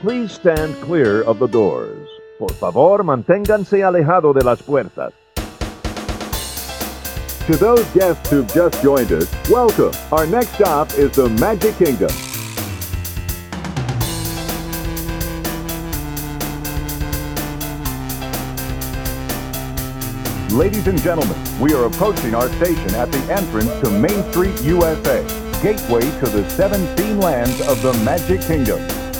please stand clear of the doors. Por favor, manténganse alejado de las puertas. To those guests who've just joined us, welcome. Our next stop is the Magic Kingdom. Ladies and gentlemen, we are approaching our station at the entrance to Main Street, USA, gateway to the 7 theme lands of the Magic Kingdom.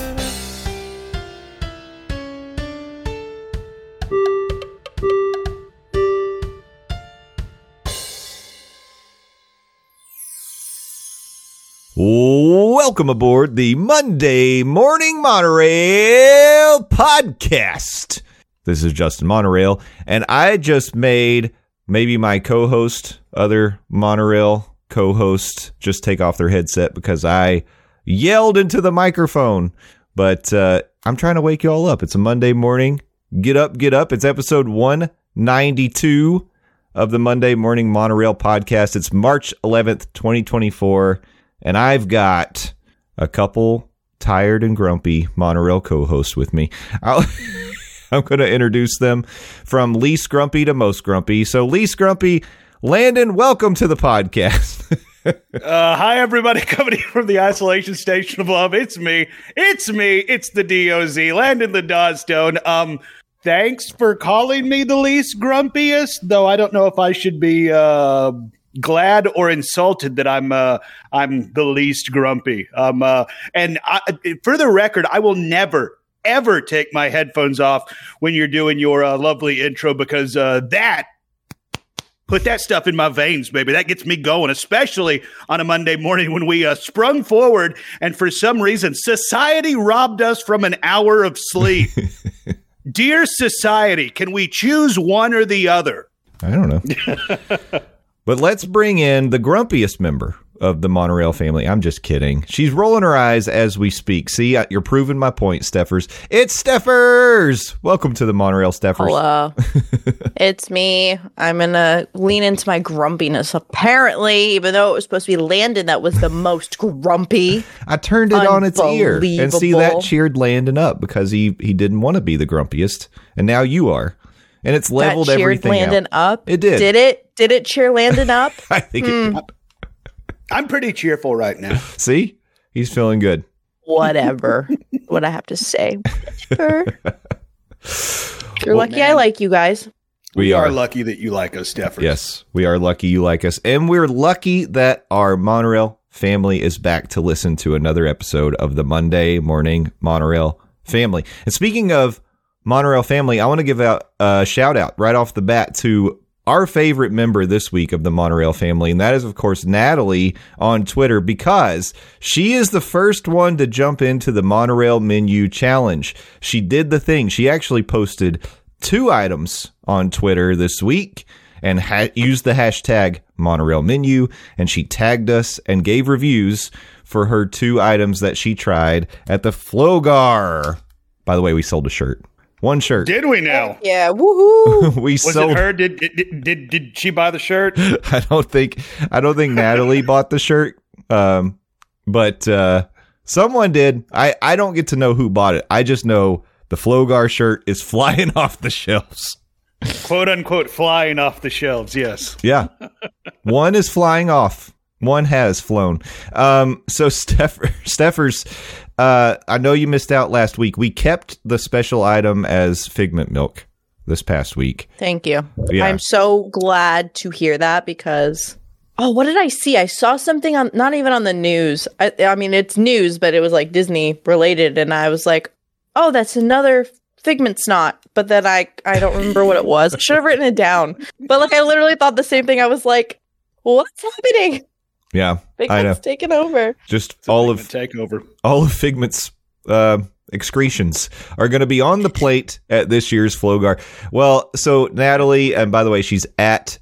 Welcome aboard the Monday Morning Monorail podcast. This is Justin Monorail, and I just made maybe my co-host, other Monorail co-host, just take off their headset because I yelled into the microphone. But I'm trying to wake you all up. It's a Monday morning. Get up, get up. It's episode 192 of the Monday Morning Monorail podcast. It's March 11th, 2024, and I've got a couple tired and grumpy Monorail co-hosts with me. I'm going to introduce them from least grumpy to most grumpy. So least grumpy, Landon, welcome to the podcast. Hi, everybody, coming in from the isolation station of love. It's me. It's the DOZ, Landon the Dawstone. Thanks for calling me the least grumpiest, though I don't know if I should be glad or insulted that I'm the least grumpy. And for the record, I will never ever take my headphones off when you're doing your lovely intro, because put that stuff in my veins, baby. That gets me going, especially on a Monday morning when we sprung forward and for some reason society robbed us from an hour of sleep. Dear society, can we choose one or the other? I don't know. But let's bring in the grumpiest member of the Monorail family. I'm just kidding. She's rolling her eyes as we speak. See, you're proving my point, Steffers. It's Steffers! Welcome to the Monorail, Steffers. Hello. It's me. I'm going to lean into my grumpiness, apparently, even though it was supposed to be Landon that was the most grumpy. I turned it on its ear. And see, that cheered Landon up because he didn't want to be the grumpiest. And now you are. And it's leveled everything out. Cheered Landon up? It did. Did it cheer Landon up? I think it did. I'm pretty cheerful right now. See? He's feeling good. Whatever. What I have to say. Sure. You're lucky I like you guys. We are lucky that you like us, Steffers. Yes, we are lucky you like us. And we're lucky that our Monorail family is back to listen to another episode of the Monday Morning Monorail family. And speaking of Monorail family, I want to give out a shout out right off the bat to our favorite member this week of the Monorail family, and that is, of course, Natalie on Twitter, because she is the first one to jump into the Monorail Menu Challenge. She did the thing. She actually posted 2 items on Twitter this week and used the hashtag Monorail Menu, and she tagged us and gave reviews for her 2 items that she tried at the Flogar. By the way, we sold a shirt. 1 shirt. Did we now? Yeah, woohoo! Was it her? Did she buy the shirt? I don't think Natalie bought the shirt. But someone did. I don't get to know who bought it. I just know the Flogar shirt is flying off the shelves. Quote unquote flying off the shelves, yes. Yeah. 1 is flying off. 1 has flown. So Steffers, I know you missed out last week. We kept the special item as Figment Milk this past week. Thank you. Yeah. I'm so glad to hear that because, what did I see? I saw something on, not even on the news. I mean, it's news, but it was like Disney related. And I was like, oh, that's another Figment snot. But then I don't remember what it was. I should have written it down. But like, I literally thought the same thing. I was like, what's happening? Yeah, Figment's taken over. Just all of Figment's excretions are going to be on the plate at this year's Flogar. Well, so Natalie, and by the way, she's at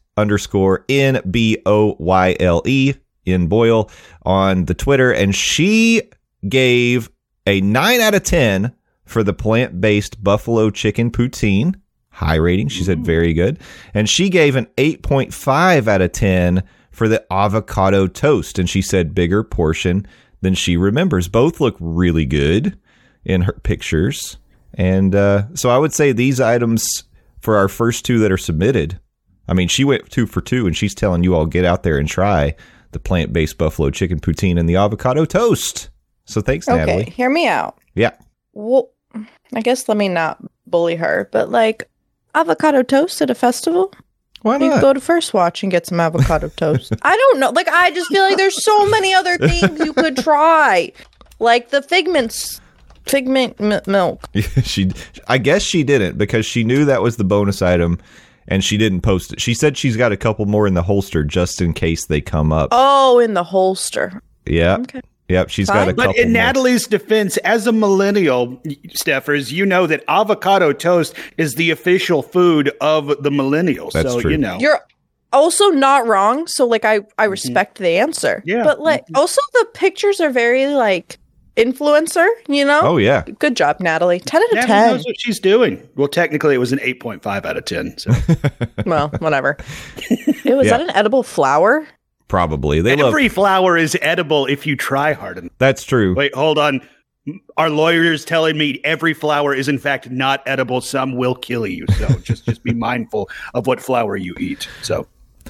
_NBOYLE in Boyle on the Twitter, and she gave a 9 out of 10 for the plant-based buffalo chicken poutine. High rating. She said very good. And she gave an 8.5 out of 10 for the avocado toast. And she said bigger portion than she remembers. Both look really good. in her pictures. And so I would say these items for our first 2 that are submitted. I mean, she went 2 for 2, and she's telling you all get out there and try the plant-based buffalo chicken poutine and the avocado toast. So thanks, Natalie. Okay, hear me out. Yeah. Well, I guess let me not bully her, but like avocado toast at a festival? Why You not? could go to First Watch and get some avocado toast. I don't know. Like, I just feel like there's so many other things you could try. Like the figment milk. I guess she didn't, because she knew that was the bonus item and she didn't post it. She said she's got a couple more in the holster just in case they come up. Oh, in the holster. Yeah. Okay. Yep, she's Fine. got a couple But in more. Natalie's defense, as a millennial, Steffers, you know that avocado toast is the official food of the millennials. That's so, true. you know. You're also not wrong. So, like, I respect the answer. Yeah. But, like, also the pictures are very, like, influencer, you know? Oh, yeah. Good job, Natalie. 10 out of Natalie 10. knows what she's doing. Well, technically, it was an 8.5 out of 10. So. Well, whatever. Ew, is Yeah. that an edible flower? Probably. They love. Every flower is edible if you try hard enough. That's true. Wait, hold on. Our lawyer's telling me every flower is in fact not edible. Some will kill you. So just be mindful of what flower you eat. So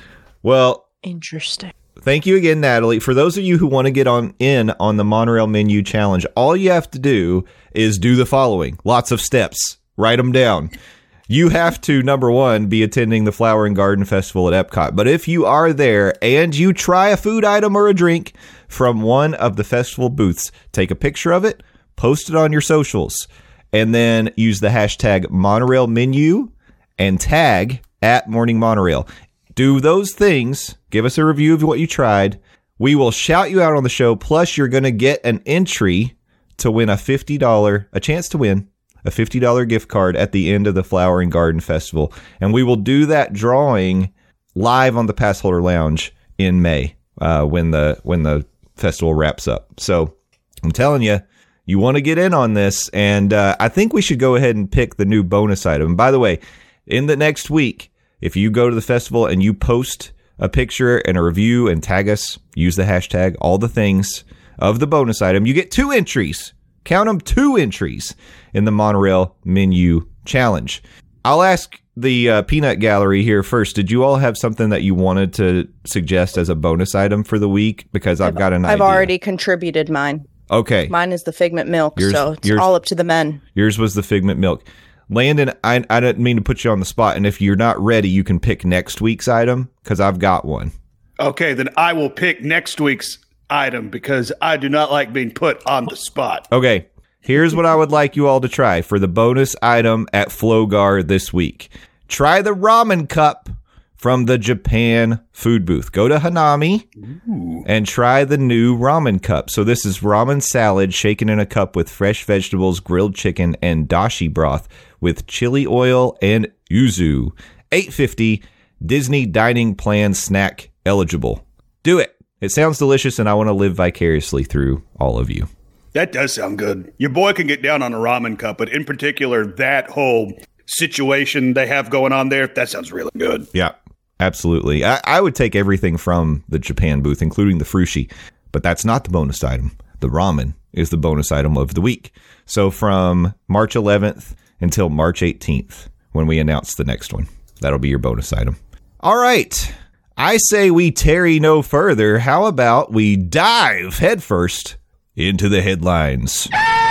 Well, Interesting. thank you again, Natalie. For those of you who want to get on the Monorail Menu Challenge, all you have to do is do the following. Lots of steps. Write them down. You have to, number 1, be attending the Flower and Garden Festival at Epcot. But if you are there and you try a food item or a drink from one of the festival booths, take a picture of it, post it on your socials, and then use the hashtag Monorail Menu and tag @MorningMonorail. Do those things. Give us a review of what you tried. We will shout you out on the show. Plus, you're going to get an entry to win a chance to win a $50 gift card at the end of the Flower and Garden Festival. And we will do that drawing live on the Passholder Lounge in May when the festival wraps up. So I'm telling you, you want to get in on this. And I think we should go ahead and pick the new bonus item. By the way, in the next week, if you go to the festival and you post a picture and a review and tag us, use the hashtag, all the things of the bonus item, you get 2 entries. Count them, 2 entries in the Monorail Menu Challenge. I'll ask the Peanut Gallery here first. Did you all have something that you wanted to suggest as a bonus item for the week? Because I've got an idea. I've already contributed mine. Okay. Mine is the figment milk, so it's yours- all up to the men. Yours was the figment milk. Landon, I didn't mean to put you on the spot, and if you're not ready, you can pick next week's item, because I've got one. okay, then I will pick next week's item because I do not like being put on the spot. Okay, here's what I would like you all to try for the bonus item at Flogar this week. Try the ramen cup from the Japan food booth. Go to Hanami and try the new ramen cup. So this is ramen salad shaken in a cup with fresh vegetables, grilled chicken, and dashi broth with chili oil and yuzu. $8.50, Disney dining plan snack eligible. Do it. It sounds delicious, and I want to live vicariously through all of you. That does sound good. Your boy can get down on a ramen cup, but in particular, that whole situation they have going on there, that sounds really good. Yeah, absolutely. I would take everything from the Japan booth, including the frushi, but that's not the bonus item. The ramen is the bonus item of the week. So from March 11th until March 18th, when we announce the next one, that'll be your bonus item. All right. I say we tarry no further. How about we dive headfirst into the headlines?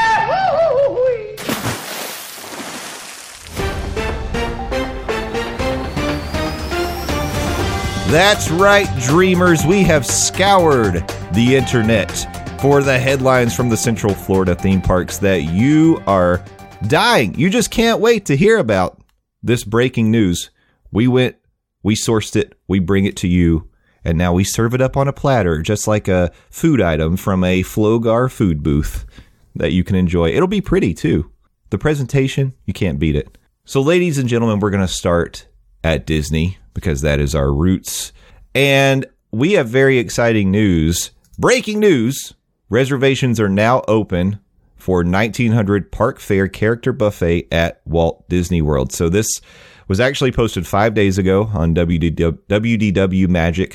That's right, dreamers. We have scoured the internet for the headlines from the Central Florida theme parks that you are dying. You just can't wait to hear about this breaking news. We sourced it, we bring it to you, and now we serve it up on a platter, just like a food item from a Flogar food booth that you can enjoy. It'll be pretty, too. The presentation, you can't beat it. So, ladies and gentlemen, we're going to start at Disney, because that is our roots. And we have very exciting news. Breaking news. Reservations are now open for 1900 Park Fair Character Buffet at Walt Disney World. So this was actually posted 5 days ago on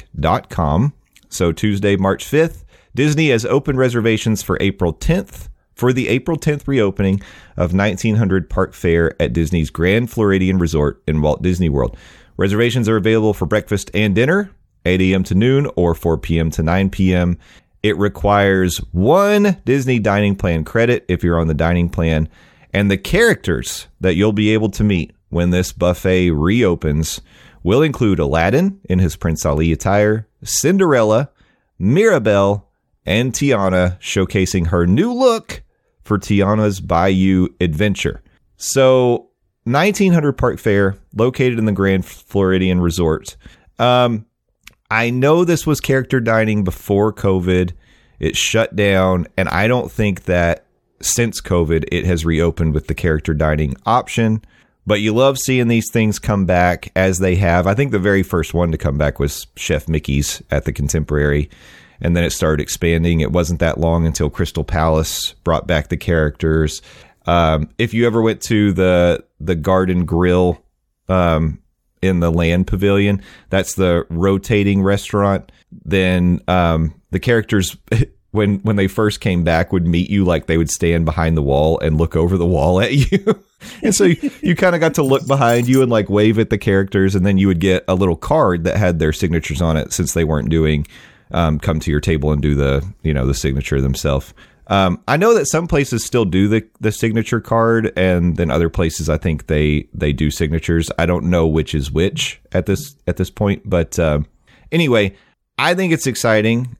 WDWMagic.com. So Tuesday, March 5th, Disney has opened reservations for April 10th for the April 10th reopening of 1900 Park Fair at Disney's Grand Floridian Resort in Walt Disney World. Reservations are available for breakfast and dinner, 8 a.m. to noon or 4 p.m. to 9 p.m. It requires 1 Disney Dining Plan credit if you're on the dining plan. And the characters that you'll be able to meet when this buffet reopens will include Aladdin in his Prince Ali attire, Cinderella, Mirabelle, and Tiana, showcasing her new look for Tiana's Bayou Adventure. So, 1900 Park Fair, located in the Grand Floridian Resort. I know this was character dining before COVID. It shut down, and I don't think that since COVID it has reopened with the character dining option. But you love seeing these things come back as they have. I think the very first one to come back was Chef Mickey's at the Contemporary, and then it started expanding. It wasn't that long until Crystal Palace brought back the characters. If you ever went to the Garden Grill in the Land Pavilion, that's the rotating restaurant, then the characters when they first came back would meet you like they would stand behind the wall and look over the wall at you. And so you kind of got to look behind you and like wave at the characters, and then you would get a little card that had their signatures on it, since they weren't doing come to your table and do the signature themselves. I know that some places still do the signature card, and then other places I think they do signatures. I don't know which is which at this point, but anyway, I think it's exciting.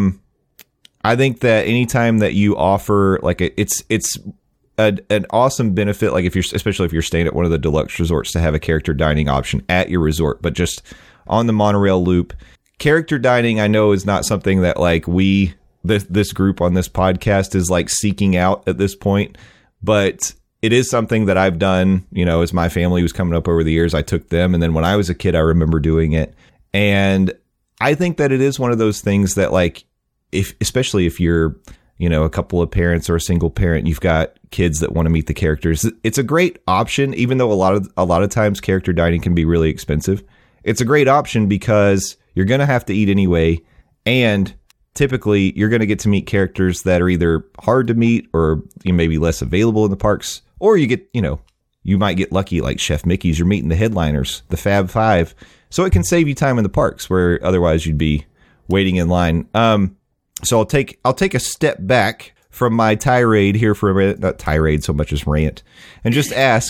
I think that anytime that you offer like it's an awesome benefit, like especially if you're staying at one of the deluxe resorts, to have a character dining option at your resort, but just on the monorail loop. Character dining, I know, is not something that like this group on this podcast is like seeking out at this point, but it is something that I've done, as my family was coming up over the years. I took them, and then when I was a kid, I remember doing it. And I think that it is one of those things that, like, especially if you're, a couple of parents or a single parent, you've got kids that want to meet the characters. It's a great option, even though a lot of times character dining can be really expensive. It's a great option because you're going to have to eat anyway, and typically you're going to get to meet characters that are either hard to meet or maybe less available in the parks, or you might get lucky like Chef Mickey's. You're meeting the headliners, the Fab Five, so it can save you time in the parks where otherwise you'd be waiting in line. So I'll take a step back from my tirade here for a minute, not tirade so much as rant, and just ask,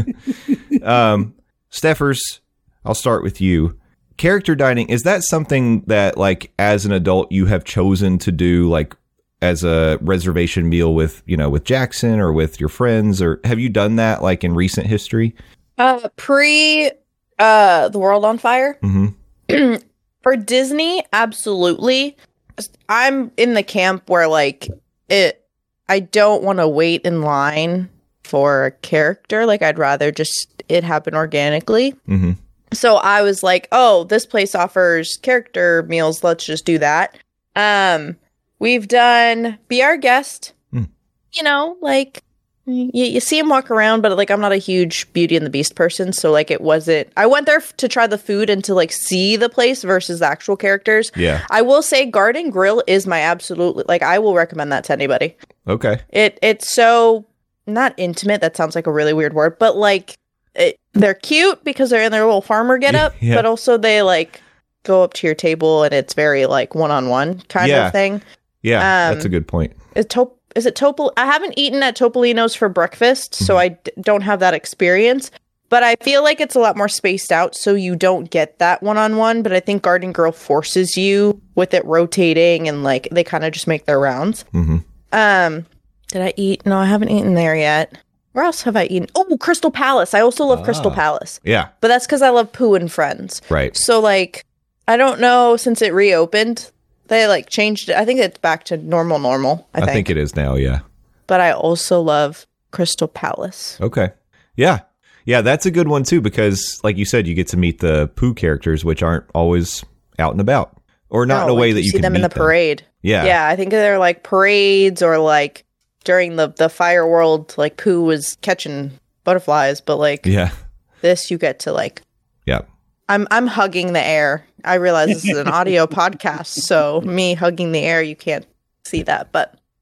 Steffers, I'll start with you. Character dining, is that something that, like, as an adult you have chosen to do, like, as a reservation meal with Jackson or with your friends, or have you done that, like, in recent history? Pre The World on Fire? Mm-hmm. For Disney, absolutely. I'm in the camp where, like, I don't want to wait in line for a character. Like, I'd rather just it happen organically. Mm-hmm. So I was like, oh, this place offers character meals. Let's just do that. We've done Be Our Guest. Like, you see him walk around, but, like, I'm not a huge Beauty and the Beast person. So, like, it wasn't... I went there to try the food and to, like, see the place versus the actual characters. Yeah. I will say Garden Grill is my absolute... Like, I will recommend that to anybody. Okay. It's so... Not intimate. That sounds like a really weird word. But, like... they're cute because they're in their little farmer getup, yeah. But also they like go up to your table and it's very like one-on-one kind of thing. Yeah, that's a good point. Is it Topol? I haven't eaten at Topolino's for breakfast, so I don't have that experience. But I feel like it's a lot more spaced out, so you don't get that one-on-one. But I think Garden Grill forces you with it rotating, and like they kind of just make their rounds. Mm-hmm. Did I eat? No, I haven't eaten there yet. Where else have I eaten? Oh, Crystal Palace. I also love Crystal Palace. Yeah. But that's because I love Pooh and Friends. Right. So, like, I don't know, since it reopened, they, like, changed it. I think it's back to normal, I think it is now, yeah. But I also love Crystal Palace. Okay. Yeah. Yeah, that's a good one, too, because, like you said, you get to meet the Pooh characters, which aren't always out and about. Or not in a way that you see can them meet in the parade. Yeah. Yeah, I think they're, like, parades or, like, during the Fire World, like, Pooh was catching butterflies, but, like, this you get to, like... Yeah. I'm hugging the air. I realize this is an audio podcast, so me hugging the air, you can't see that, but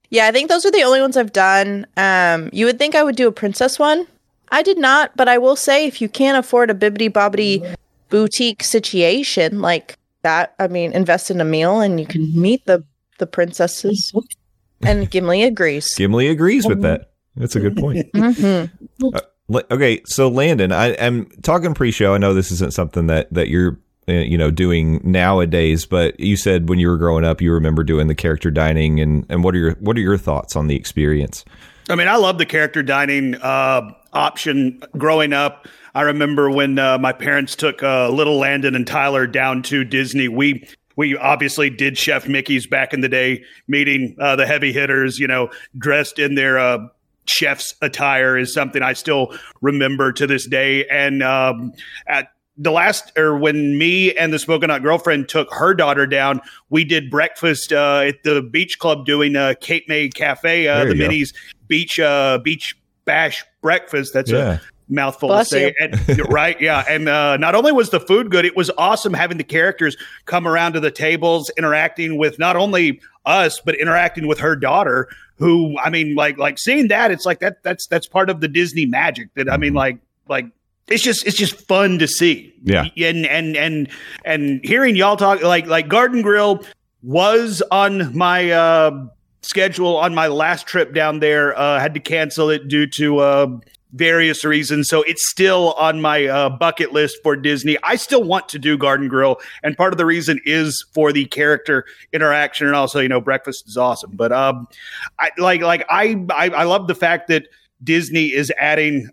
Yeah, I think those are the only ones I've done. You would think I would do a princess one. I did not, but I will say if you can't afford a bibbidi bobbidi boutique situation like that, I mean, invest in a meal and you can meet the princesses. And Gimli agrees. Gimli agrees with that. That's a good point. Okay, so Landon, I'm talking pre-show. I know this isn't something that you're doing nowadays, but you said when you were growing up, you remember doing the character dining, and what are your thoughts on the experience? I mean, I love the character dining option growing up. I remember when my parents took little Landon and Tyler down to Disney. We obviously did Chef Mickey's back in the day, meeting the heavy hitters, dressed in their chef's attire is something I still remember to this day. And at when me and the Smoking Hot Girlfriend took her daughter down, we did breakfast at the beach club doing Cape May Cafe, the Minnie's beach bash breakfast. That's a mouthful Bless to say. And, right? Yeah. And not only was the food good, it was awesome having the characters come around to the tables, interacting with not only us, but interacting with her daughter, who, I mean, like seeing that, it's like that's part of the Disney magic that, I mean, like it's just fun to see. Yeah. And hearing y'all talk like Garden Grill was on my schedule on my last trip down there. Had to cancel it due to various reasons. So it's still on my bucket list for Disney. I still want to do Garden Grill, and part of the reason is for the character interaction, and also breakfast is awesome. But I love the fact that Disney is adding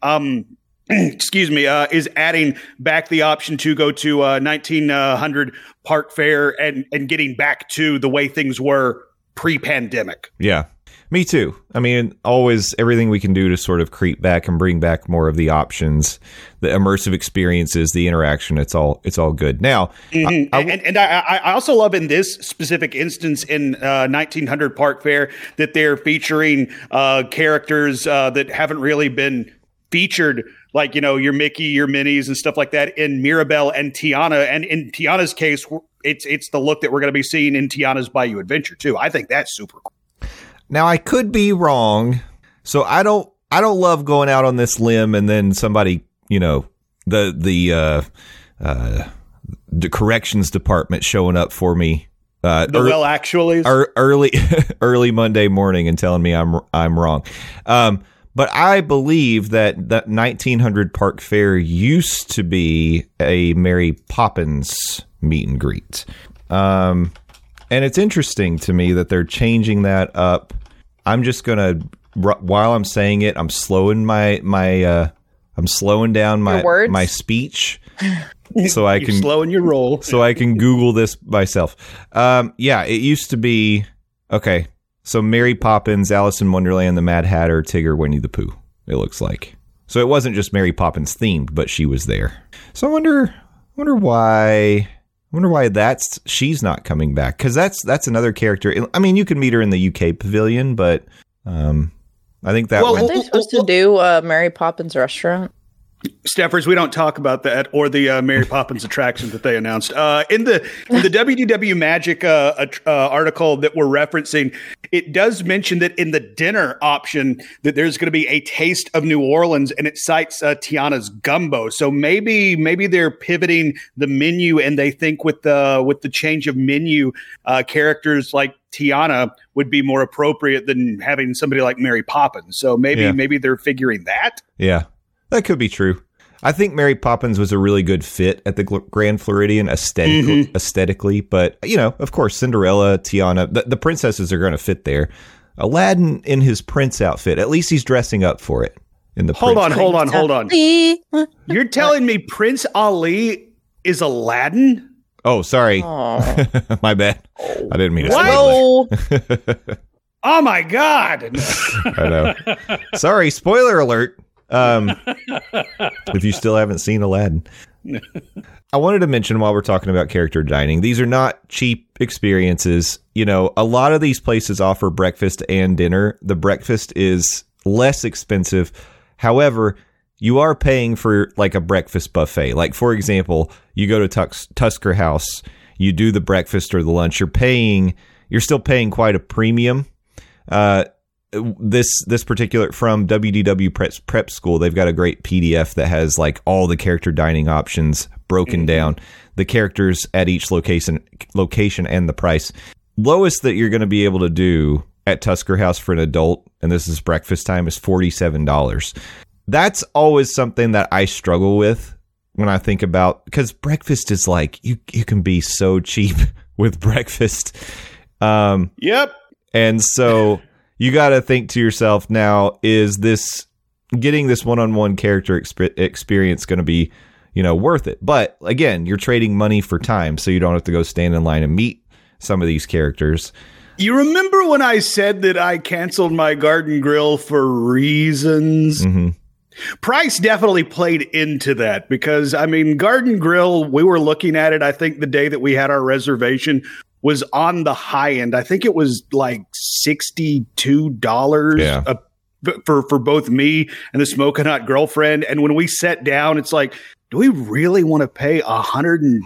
is adding back the option to go to 1900 Park Fair and getting back to the way things were pre-pandemic. Yeah, me too. I mean, always everything we can do to sort of creep back and bring back more of the options, the immersive experiences, the interaction. It's all good. Now, I also love in this specific instance in 1900 Park Fair that they're featuring characters that haven't really been featured, like, your Mickey, your Minnies and stuff like that in Mirabelle and Tiana. And in Tiana's case, it's the look that we're going to be seeing in Tiana's Bayou Adventure too. I think that's super cool. Now, I could be wrong. So I don't love going out on this limb and then somebody, the corrections department showing up for me early Monday morning and telling me I'm wrong. But I believe that 1900 Park Fair used to be a Mary Poppins meet and greet. And it's interesting to me that they're changing that up. I'm just going to, while I'm saying it, I'm slowing I'm slowing down my speech so I can slowing your roll. So I can Google this myself. It used to be, okay. So Mary Poppins, Alice in Wonderland, the Mad Hatter, Tigger, Winnie the Pooh, it looks like. So it wasn't just Mary Poppins themed, but she was there. So I wonder why she's not coming back, because that's another character. I mean, you can meet her in the UK pavilion, but I think that aren't they supposed to do Mary Poppins restaurant? Steffers, we don't talk about that or the Mary Poppins attraction that they announced. In the WDW Magic article that we're referencing, it does mention that in the dinner option that there's going to be a taste of New Orleans, and it cites Tiana's gumbo. So maybe they're pivoting the menu, and they think with the change of menu, characters like Tiana would be more appropriate than having somebody like Mary Poppins. So maybe they're figuring that. Yeah. That could be true. I think Mary Poppins was a really good fit at the Grand Floridian aesthetically, but of course, Cinderella, Tiana, the princesses are going to fit there. Aladdin in his prince outfit, at least he's dressing up for it. In the hold on. You're telling me Prince Ali is Aladdin? Oh, sorry, my bad. I didn't mean to say that. Oh my God! I know. Sorry, spoiler alert. If you still haven't seen Aladdin. I wanted to mention while we're talking about character dining, these are not cheap experiences. A lot of these places offer breakfast and dinner. The breakfast is less expensive. However, you are paying for like a breakfast buffet. Like, for example, you go to Tusker House, you do the breakfast or the lunch, you're still paying quite a premium. This particular from WDW Prep School, they've got a great PDF that has like all the character dining options broken down, the characters at each location and the price. Lowest that you're going to be able to do at Tusker House for an adult, and this is breakfast time, is $47. That's always something that I struggle with when I think about, because breakfast is like, you can be so cheap with breakfast. Yep. And so you got to think to yourself, now, is this getting this one-on-one character experience going to be, worth it? But again, you're trading money for time, so you don't have to go stand in line and meet some of these characters. You remember when I said that I canceled my Garden Grill for reasons? Mm-hmm. Price definitely played into that because, Garden Grill, we were looking at it, I think the day that we had our reservation was on the high end. I think it was like $62 for both me and the Smokin' Hot girlfriend. And when we sat down, it's like, do we really want to pay $120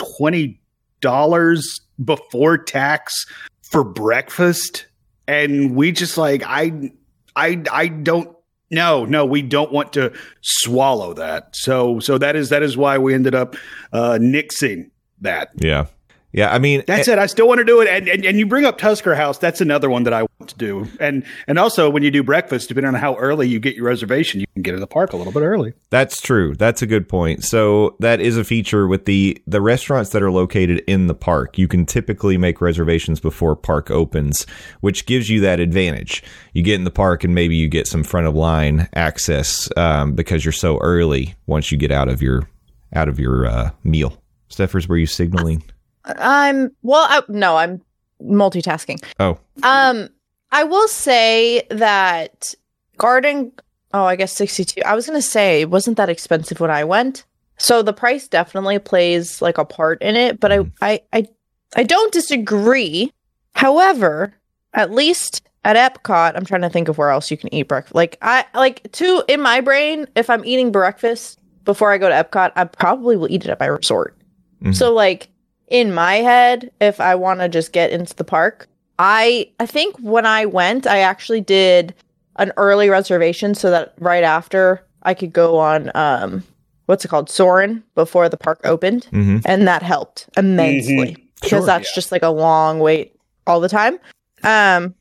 before tax for breakfast? And we just like, I don't. No, we don't want to swallow that. So that is why we ended up nixing that. Yeah. Yeah, that's it. I still want to do it. And you bring up Tusker House. That's another one that I want to do. And also when you do breakfast, depending on how early you get your reservation, you can get in the park a little bit early. That's true. That's a good point. So that is a feature with the restaurants that are located in the park. You can typically make reservations before park opens, which gives you that advantage. You get in the park and maybe you get some front of line access because you're so early once you get out of your meal. Steffers, were you signaling? I'm multitasking. Oh. I will say that I guess 62. I was going to say it wasn't that expensive when I went. So the price definitely plays like a part in it, but I don't disagree. However, at least at Epcot, I'm trying to think of where else you can eat breakfast. In my brain, if I'm eating breakfast before I go to Epcot, I probably will eat it at my resort. Mm-hmm. So in my head, if I want to just get into the park, I think when I went, I actually did an early reservation so that right after I could go on, what's it called? Soarin' before the park opened. Mm-hmm. And that helped immensely because that's just like a long wait all the time. I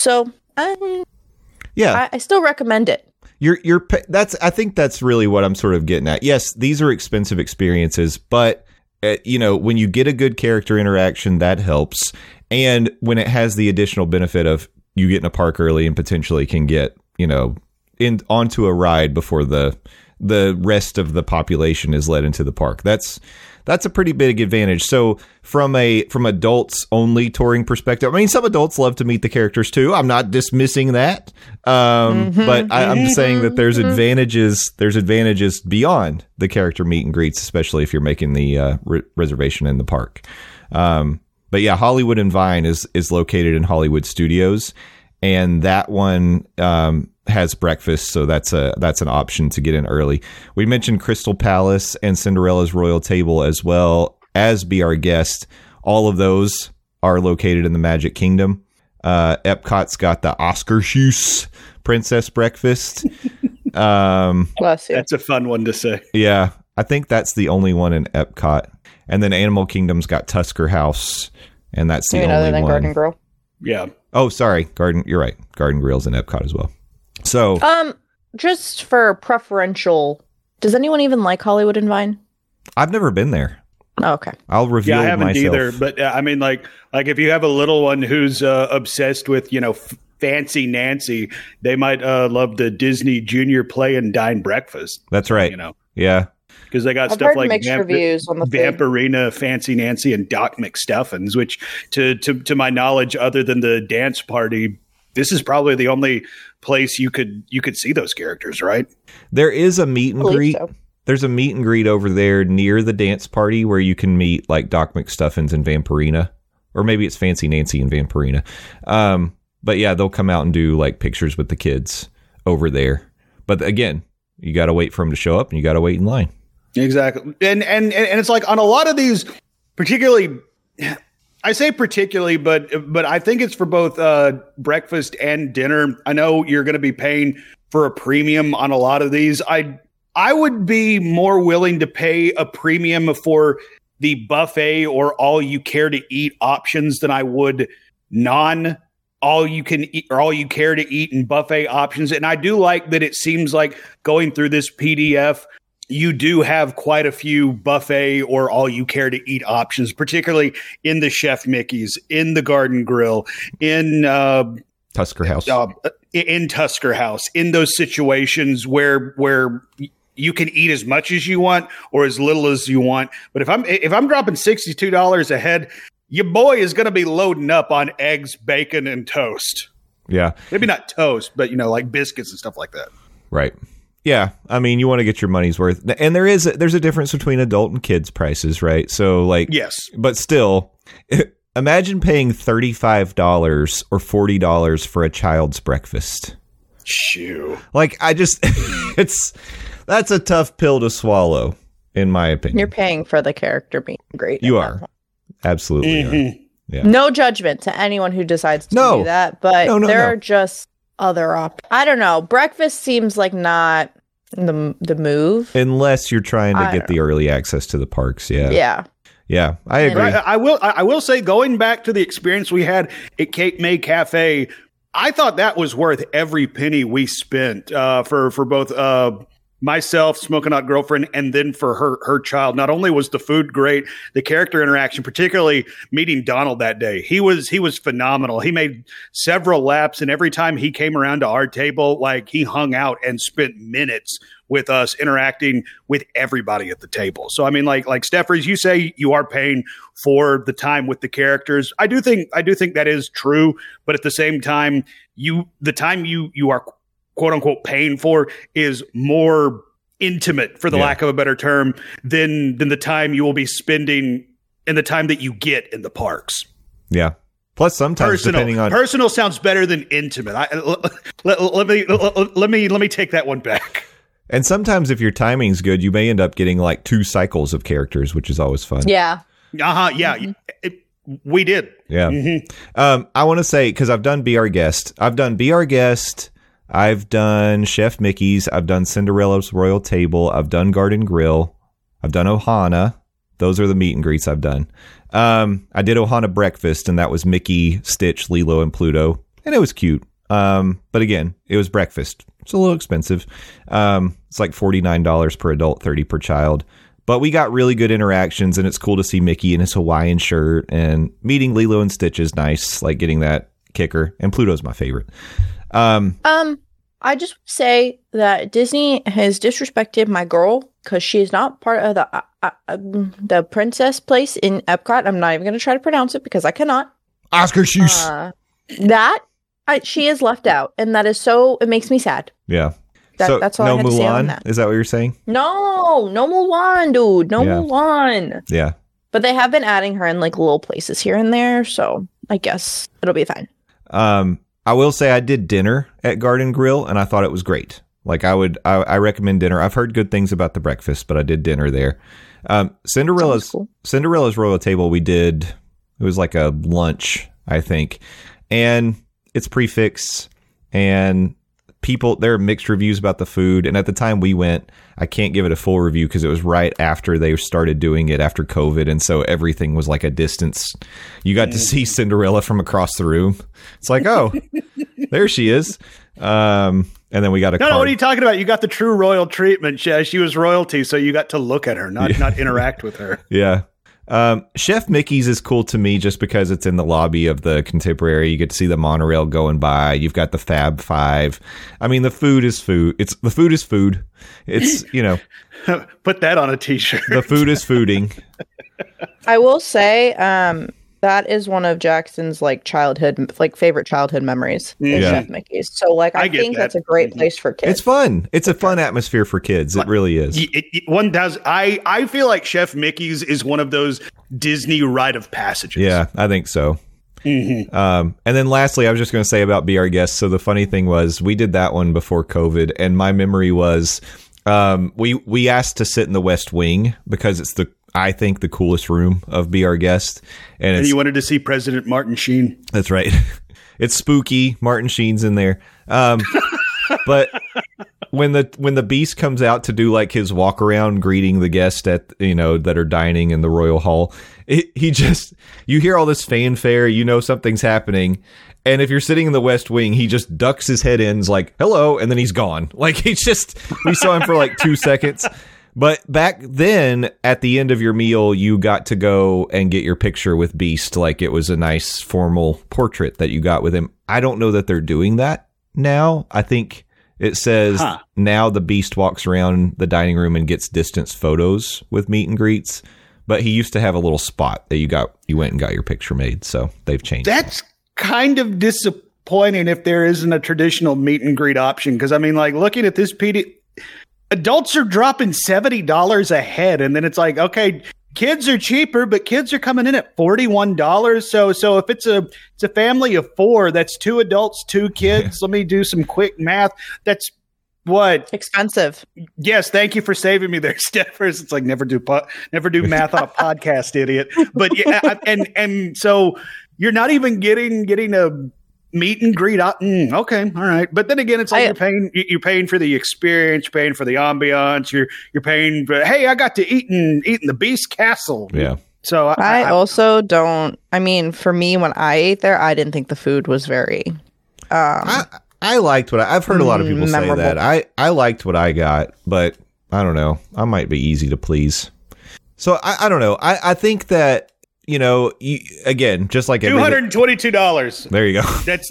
still recommend it. I think that's really what I'm sort of getting at. Yes, these are expensive experiences, but when you get a good character interaction, that helps. And when it has the additional benefit of you get in a park early and potentially can get, onto a ride before the rest of the population is led into the park. That's a pretty big advantage. So from adults only touring perspective, some adults love to meet the characters too. I'm not dismissing that. But I'm just saying that there's advantages beyond the character meet and greets, especially if you're making the reservation in the park. But yeah, Hollywood and Vine is located in Hollywood Studios, and that one has breakfast, so that's an option to get in early. We mentioned Crystal Palace and Cinderella's Royal Table as well as Be Our Guest. All of those are located in the Magic Kingdom. Epcot's got the Oscar Shoes Princess Breakfast. Bless you. That's a fun one to say. Yeah, I think that's the only one in Epcot. And then Animal Kingdom's got Tusker House, and that's the only other than one. Garden Grill. Yeah. Oh, sorry. You're right. Garden Grill's in Epcot as well. So, just for preferential, does anyone even like Hollywood and Vine? I've never been there. Oh, okay. I'll reveal myself. Yeah, I haven't either. But like if you have a little one who's obsessed with Fancy Nancy, they might love the Disney Junior Play and Dine Breakfast. That's right. Yeah. Because they got stuff like Vampirina, Fancy Nancy, and Doc McStuffins, which to my knowledge, other than the dance party, this is probably the only place you could see those characters, right? There is a meet and greet. So. There's a meet and greet over there near the dance party where you can meet like Doc McStuffins and Vampirina, or maybe it's Fancy Nancy and Vampirina. But yeah, they'll come out and do like pictures with the kids over there. But again, you got to wait for them to show up and you got to wait in line. Exactly. And it's like on a lot of these, particularly, I say particularly, but I think it's for both breakfast and dinner. I know you're going to be paying for a premium on a lot of these. I would be more willing to pay a premium for the buffet or all you care to eat options than I would all you can eat or all you care to eat and buffet options. And I do like that it seems like going through this PDF, you do have quite a few buffet or all you care to eat options, particularly in the Chef Mickey's, in the Garden Grill, in Tusker House. In Tusker House, in those situations where you can eat as much as you want or as little as you want. But if I'm dropping $62 a head, your boy is going to be loading up on eggs, bacon, and toast. Yeah. Maybe not toast, but, like biscuits and stuff like that. Right. Yeah. I mean, you want to get your money's worth. And there's a difference between adult and kids prices, right? So yes. But still, imagine paying $35 or $40 for a child's breakfast. Shoo. That's a tough pill to swallow, in my opinion. You're paying for the character being great. You are. Absolutely. Are. Yeah. No judgment to anyone who decides to do that, but there are just other options. I don't know. Breakfast seems like not the move. Unless you're trying to get the early access to the parks. Yeah. Yeah. Yeah, I agree. I will say, going back to the experience we had at Cape May Cafe, I thought that was worth every penny we spent for both myself, Smoking Hot Girlfriend, and then for her child. Not only was the food great, the character interaction, particularly meeting Donald that day, he was phenomenal. He made several laps, and every time he came around to our table, he hung out and spent minutes with us, interacting with everybody at the table. So I mean, like Steph, as you say, you are paying for the time with the characters. I do think that is true, but at the same time, the time you are quote unquote paying for is more intimate, for the lack of a better term, than the time you will be spending and the time that you get in the parks. Yeah. Plus, sometimes depending on personal sounds better than intimate. Let me take that one back. And sometimes if your timing's good, you may end up getting 2 cycles of characters, which is always fun. Yeah. Yeah. We did. Yeah. Mm-hmm. I want to say, because I've done Be Our Guest. I've done Chef Mickey's. I've done Cinderella's Royal Table. I've done Garden Grill. I've done Ohana. Those are the meet and greets I've done. I did Ohana Breakfast, and that was Mickey, Stitch, Lilo, and Pluto. And it was cute. But again, it was breakfast. It's a little expensive. It's like $49 per adult, $30 per child. But we got really good interactions, and it's cool to see Mickey in his Hawaiian shirt, and meeting Lilo and Stitch is nice, getting that kicker. And Pluto's my favorite. I just say that Disney has disrespected my girl because she is not part of the princess place in Epcot. I'm not even going to try to pronounce it because I cannot. Oscar Shoes. She is left out, and that is it makes me sad. Yeah. That's all I had to say on that. Is that what you're saying? No Mulan, dude. No Mulan. Yeah. But they have been adding her in little places here and there, so I guess it'll be fine. I will say I did dinner at Garden Grill, and I thought it was great. I recommend dinner. I've heard good things about the breakfast, but I did dinner there. Cinderella's Royal Table, we did, it was like a lunch, I think. And it's prefix, and there are mixed reviews about the food. And at the time we went, I can't give it a full review because it was right after they started doing it after COVID. And so everything was like a distance. You got to see Cinderella from across the room. It's like, oh, there she is. And then we got a No, what are you talking about? You got the true royal treatment. She was royalty, so you got to look at her, not interact with her. Yeah. Chef Mickey's is cool to me just because it's in the lobby of the Contemporary. You get to see the monorail going by. You've got the Fab Five. I mean, the food is food. The food is food. It's, put that on a t-shirt. The food is fooding. I will say, that is one of Jackson's childhood favorite childhood memories is Chef Mickey's. So I think that's a great place for kids. It's fun. It's a fun atmosphere for kids. It really is. I feel like Chef Mickey's is one of those Disney rite of passages. Yeah, I think so. Mm-hmm. And then lastly, I was just going to say about Be Our Guest. So the funny thing was we did that one before COVID, and my memory was we asked to sit in the West Wing because it's the I think, the coolest room of Be Our Guest. And you wanted to see President Martin Sheen. That's right. It's spooky. Martin Sheen's in there. But when the Beast comes out to do like his walk around greeting the guests that are dining in the Royal Hall, you hear all this fanfare, something's happening. And if you're sitting in the West Wing, he just ducks his head in, is like, hello, and then he's gone. Like, we saw him for like 2 seconds. But back then, at the end of your meal, you got to go and get your picture with Beast. Like, it was a nice formal portrait that you got with him. I don't know that they're doing that now. I think it says now the Beast walks around the dining room and gets distance photos with meet and greets. But he used to have a little spot that you went and got your picture made. So they've changed. That's kind of disappointing if there isn't a traditional meet and greet option. Because, I mean, like, looking at this PD, adults are dropping $70 a head. And then it's like, okay, kids are cheaper, but kids are coming in at $41. So if it's a family of 4, that's 2 adults, 2 kids. Let me do some quick math. That's what? Expensive. Yes, thank you for saving me there, Steffers. It's like never do math on a podcast, idiot. But yeah, and so you're not even getting a meet and greet. Okay, all right. But then again, it's like you're paying for the experience, you're paying for the ambiance, you're paying for, hey, I got to eat in the Beast Castle. Yeah. So I also don't. I mean, for me, when I ate there, I didn't think the food was very. I liked what I've heard a lot of people memorable. Say that. I liked what I got, but I don't know. I might be easy to please. So I don't know. I think that, again, just like $222. There you go. That's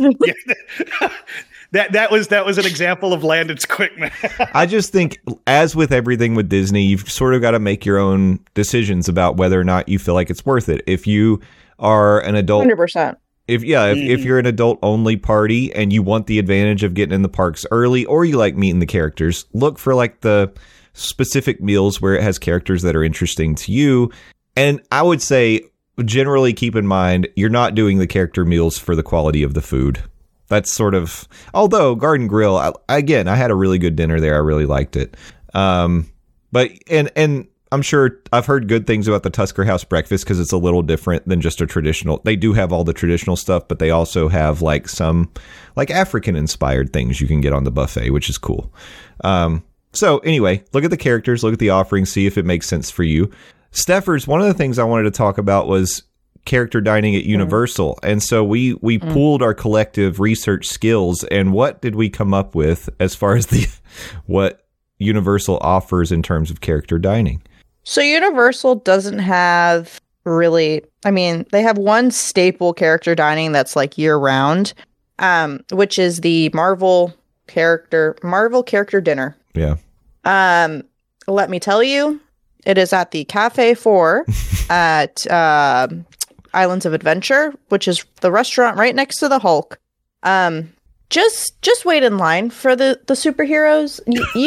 that was an example of Landon's quick math. I just think, as with everything with Disney, you've sort of got to make your own decisions about whether or not you feel like it's worth it. If you are an adult, 100%. If you're an adult only party and you want the advantage of getting in the parks early, or you like meeting the characters, look for like the specific meals where it has characters that are interesting to you. And I would say, generally keep in mind, you're not doing the character meals for the quality of the food. That's sort of, although Garden Grill, I had a really good dinner there. I really liked it. But I'm sure I've heard good things about the Tusker House breakfast because it's a little different than just a traditional. They do have all the traditional stuff, but they also have like some like African inspired things you can get on the buffet, which is cool. So anyway, look at the characters, look at the offerings, see if it makes sense for you. Steffers, one of the things I wanted to talk about was character dining at Universal. And so we pooled our collective research skills. And what did we come up with as far as what Universal offers in terms of character dining? So Universal doesn't have really, I mean, they have one staple character dining that's like year round, which is the Marvel character dinner. Yeah. Let me tell you, it is at the Cafe 4 at Islands of Adventure, which is the restaurant right next to the Hulk. Just wait in line for the superheroes.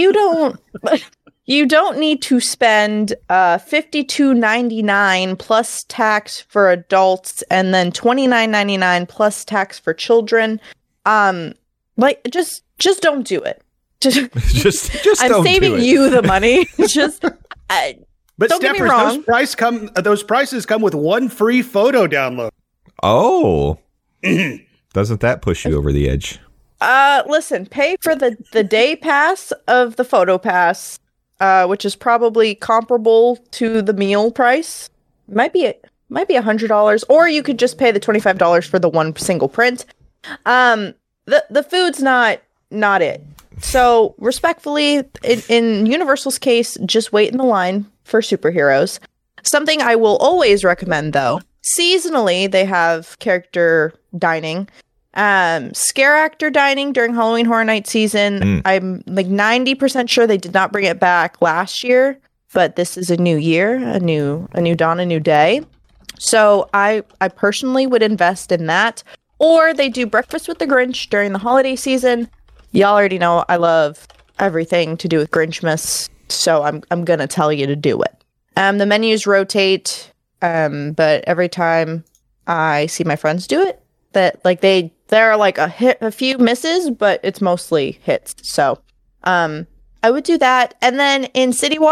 You don't need to spend $52.99 plus tax for adults, and then $29.99 plus tax for children. Just don't do it. Just I'm don't saving do it. you the money. But don't get me wrong. Those prices come with one free photo download. Oh, doesn't that push you over the edge? Listen, pay for the day pass of the photo pass, which is probably comparable to the meal price. Might be $100, or you could just pay the $25 for the one single print. The food's not it. So respectfully, in Universal's case, just wait in the line for superheroes. Something I will always recommend, though, seasonally they have character dining. Scare actor dining during Halloween Horror Night season. I'm like 90% sure they did not bring it back last year, but this is a new year, a new dawn, a new day. So I personally would invest in that. Or they do Breakfast with the Grinch during the holiday season. Y'all already know I love everything to do with Grinchmas, so I'm gonna tell you to do it. The menus rotate, but every time I see my friends do it, that like there are like a few misses, but it's mostly hits. So I would do that. And then in City Walk,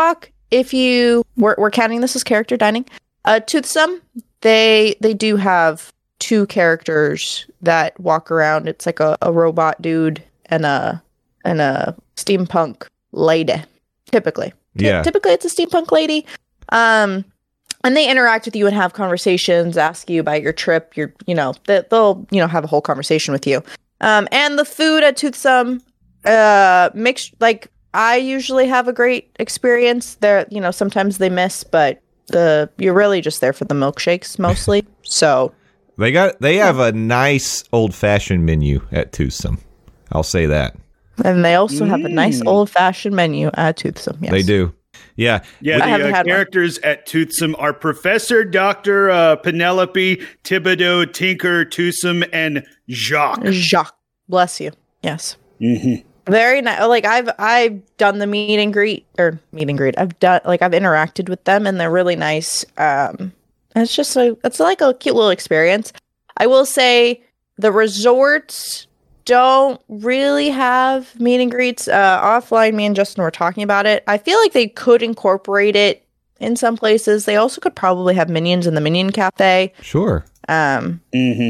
if we're counting this as character dining, Toothsome, they do have 2 characters that walk around. It's like a robot dude and a steampunk lady. Typically, typically it's a steampunk lady. And they interact with you and have conversations, ask you about your trip. They'll have a whole conversation with you. And the food at Toothsome, mixed, like, I usually have a great experience there. Sometimes they miss, but you're really just there for the milkshakes mostly. So they have a nice old-fashioned menu at Toothsome. I'll say that. And they also have a nice old-fashioned menu at Toothsome. Yes, they do. Yeah. The characters at Toothsome are Professor Dr. Penelope, Thibodeau, Tinker, Toothsome, and Jacques. Jacques, bless you. Yes. Mm-hmm. Very nice. Like I've done the meet and greet. I've interacted with them, and they're really nice. It's just it's like a cute little experience. I will say the resorts don't really have meet and greets. Offline, me and Justin were talking about it. I feel like they could incorporate it in some places. They also could probably have Minions in the Minion Cafe. Sure. I'm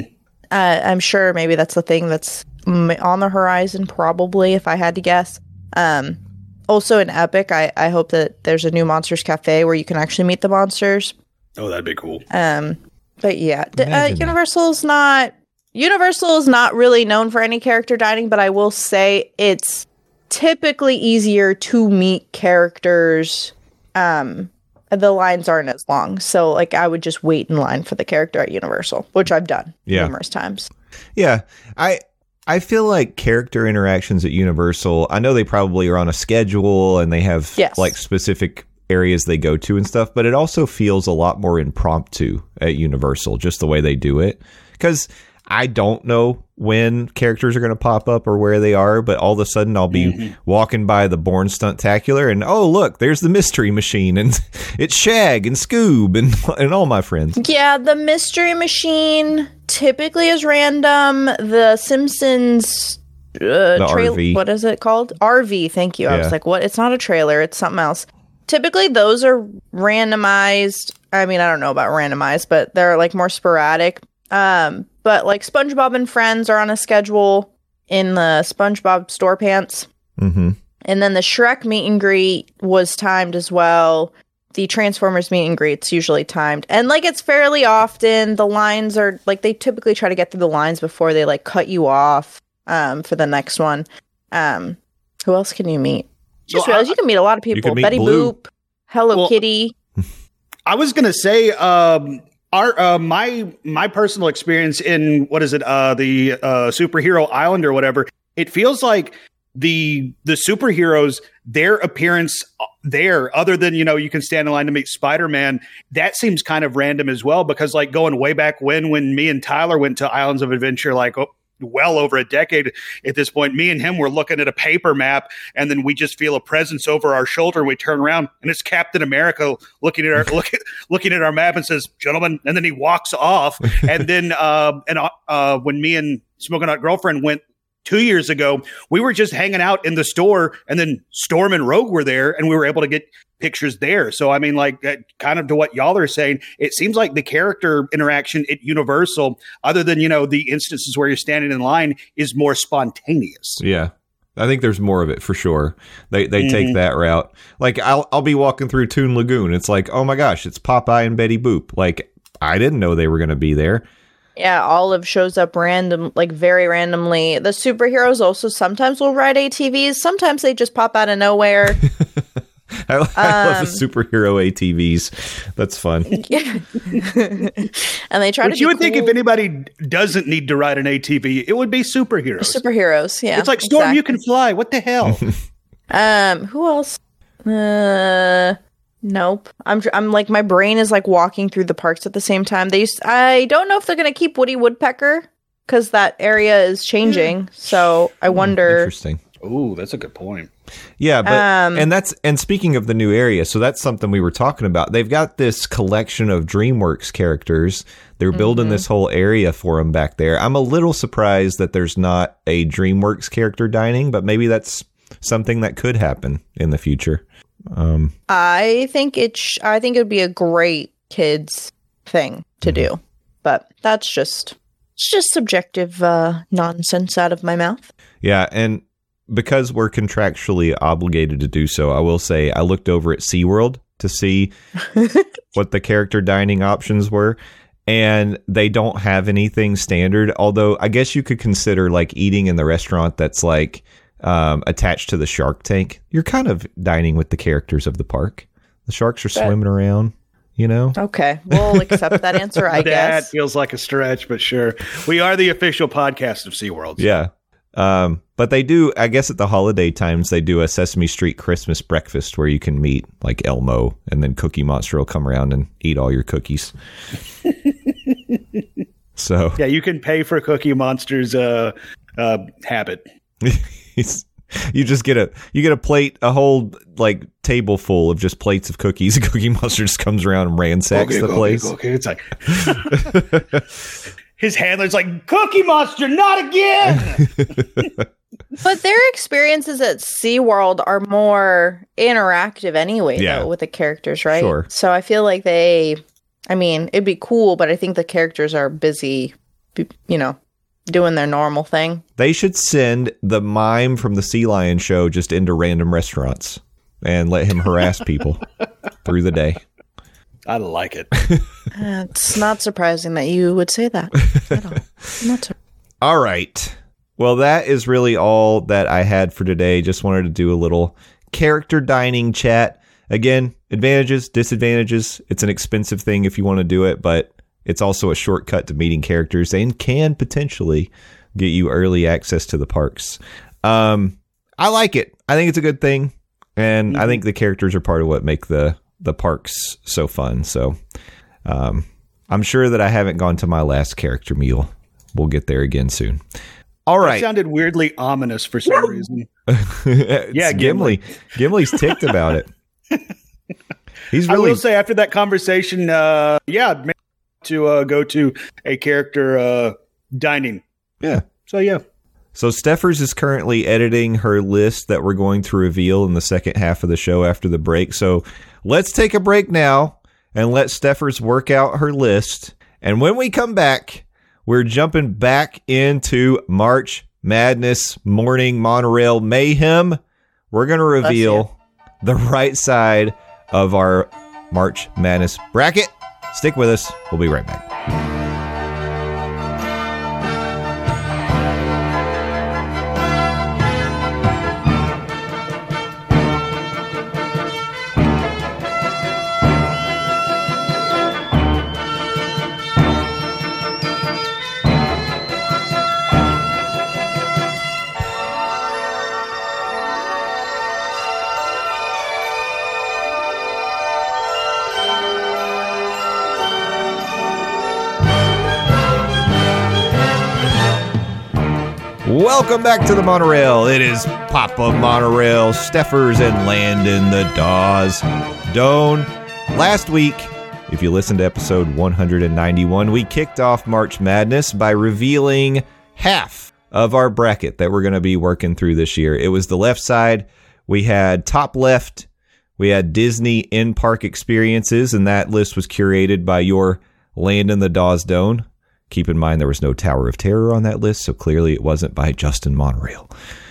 sure maybe that's the thing that's on the horizon, probably, if I had to guess. Also in Epic, I hope that there's a new Monsters Cafe where you can actually meet the monsters. Oh, that'd be cool. But yeah, Universal is not really known for any character dining, but I will say it's typically easier to meet characters. The lines aren't as long, so like I would just wait in line for the character at Universal, which I've done numerous times. Yeah, I feel like character interactions at Universal, I know they probably are on a schedule and they have like specific areas they go to and stuff, but it also feels a lot more impromptu at Universal, just the way they do it. Because I don't know when characters are going to pop up or where they are, but all of a sudden I'll be walking by the Bourne Stuntacular and, oh, look, there's the Mystery Machine and it's Shag and Scoob and all my friends. Yeah, the Mystery Machine typically is random. The Simpsons the RV. What is it called? RV, thank you. Yeah. I was like, what? It's not a trailer. It's something else. Typically, those are randomized. I mean, I don't know about randomized, but they're like more sporadic. But like SpongeBob and Friends are on a schedule in the SpongeBob Store Pants. Mm-hmm. And then the Shrek meet and greet was timed as well. The Transformers meet and greet's usually timed. And like it's fairly often, the lines are like they typically try to get through the lines before they like cut you off for the next one. Who else can you meet? Just realized you can meet a lot of people. Betty Blue. Boop, Hello Kitty. I was gonna say, my personal experience in the Superhero Island or whatever. It feels like the superheroes, their appearance there, other than you can stand in line to meet Spider-Man. That seems kind of random as well, because like going way back when me and Tyler went to Islands of Adventure, well over a decade at this point, me and him were looking at a paper map, and then we just feel a presence over our shoulder, and we turn around, and it's Captain America looking at our map and says, "Gentlemen," and then he walks off. And then when me and Smoking Hot Girlfriend went 2 years ago, we were just hanging out in the store, and then Storm and Rogue were there, and we were able to get pictures there. So I mean, like, kind of to what y'all are saying, it seems like the character interaction at Universal, other than the instances where you're standing in line, is more spontaneous. Yeah, I think there's more of it for sure. They take that route. Like I'll be walking through Toon Lagoon. It's like, oh my gosh, it's Popeye and Betty Boop. Like I didn't know they were going to be there. Yeah, Olive shows up very randomly. The superheroes also sometimes will ride ATVs. Sometimes they just pop out of nowhere. I love the superhero ATVs. That's fun. Yeah. And they try to. You would think if anybody doesn't need to ride an ATV, it would be superheroes. Superheroes, yeah. It's like Storm, exactly. You can fly. What the hell? Who else? Nope. I'm like, my brain is like walking through the parks at the same time. I don't know if they're gonna keep Woody Woodpecker because that area is changing. So I wonder. Interesting. Oh, that's a good point. Yeah, but and speaking of the new area, so that's something we were talking about. They've got this collection of DreamWorks characters. They're building this whole area for them back there. I'm a little surprised that there's not a DreamWorks character dining, but maybe that's something that could happen in the future. I think it would be a great kids thing to do, but it's just subjective nonsense out of my mouth. Yeah, and because we're contractually obligated to do so, I will say I looked over at SeaWorld to see what the character dining options were, and they don't have anything standard, although I guess you could consider like eating in the restaurant that's like attached to the shark tank. You're kind of dining with the characters of the park. The sharks are swimming around, you know? Okay, we'll accept that answer, I guess. That feels like a stretch, but sure. We are the official podcast of SeaWorld. So. Yeah. But they do, I guess at the holiday times, they do a Sesame Street Christmas breakfast where you can meet like Elmo, and then Cookie Monster will come around and eat all your cookies. So yeah, you can pay for Cookie Monster's habit. You just get a plate, a whole like table full of just plates of cookies. Cookie Monster just comes around and ransacks the place. Okay, it's like his handler's like, Cookie Monster, not again. But their experiences at SeaWorld are more interactive anyway, though, with the characters, right? Sure. So I feel like it'd be cool, but I think the characters are busy, doing their normal thing. They should send the mime from the Sea Lion show just into random restaurants and let him harass people through the day. I like it. It's not surprising that you would say that at all. All right. Well, that is really all that I had for today. Just wanted to do a little character dining chat. Again, advantages, disadvantages. It's an expensive thing if you want to do it, but it's also a shortcut to meeting characters and can potentially get you early access to the parks. I like it. I think it's a good thing. And I think the characters are part of what make the parks so fun. So I'm sure that I haven't gone to my last character meal. We'll get there again soon. All right. That sounded weirdly ominous for some reason. Yeah, Gimli. Gimli's ticked about it. He's really. I will say after that conversation, to go to a character dining. Yeah. So yeah. So Steffers is currently editing her list that we're going to reveal in the second half of the show after the break. So let's take a break now and let Steffers work out her list. And when we come back, we're jumping back into March Madness Morning Monorail Mayhem. We're going to reveal the right side of our March Madness bracket. Stick with us. We'll be right back. Welcome back to the monorail. It is Papa Monorail, Steffers, and Landon the Dawes Doan. Last week, if you listened to episode 191, we kicked off March Madness by revealing half of our bracket that we're going to be working through this year. It was the left side. We had top left. We had Disney in-park experiences, and that list was curated by your Landon the Dawes Doan. Keep in mind there was no Tower of Terror on that list, so clearly it wasn't by Justin Monorail.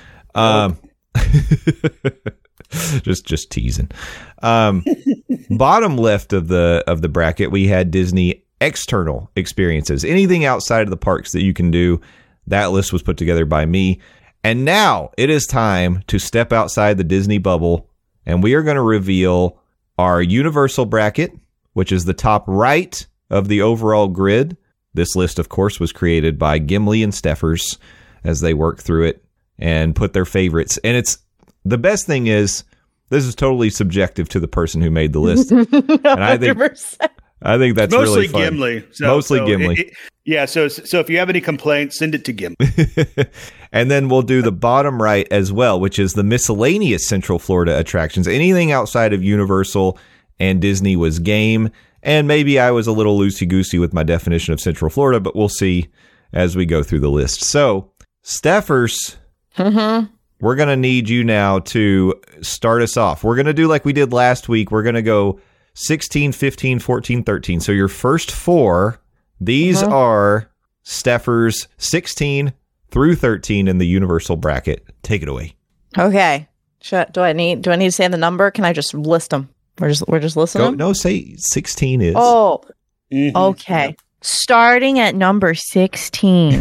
Just teasing. Bottom left of the bracket, we had Disney external experiences. Anything outside of the parks that you can do, that list was put together by me. And now it is time to step outside the Disney bubble, and we are going to reveal our Universal bracket, which is the top right of the overall grid. This list, of course, was created by Gimli and Steffers as they work through it and put their favorites. And it's the best thing is this is totally subjective to the person who made the list. And I think that's mostly really fun. Gimli. Mostly Gimli. So if you have any complaints, send it to Gimli. And then we'll do the bottom right as well, which is the miscellaneous Central Florida attractions. Anything outside of Universal and Disney was game. And maybe I was a little loosey-goosey with my definition of Central Florida, but we'll see as we go through the list. So, Steffers, we're going to need you now to start us off. We're going to do like we did last week. We're going to go 16, 15, 14, 13. So your first 4, these are Steffers 16 through 13 in the universal bracket. Take it away. Okay. Do I need to say the number? Can I just list them? We're just listing them? No, say 16 is. Oh, okay. Starting at number 16.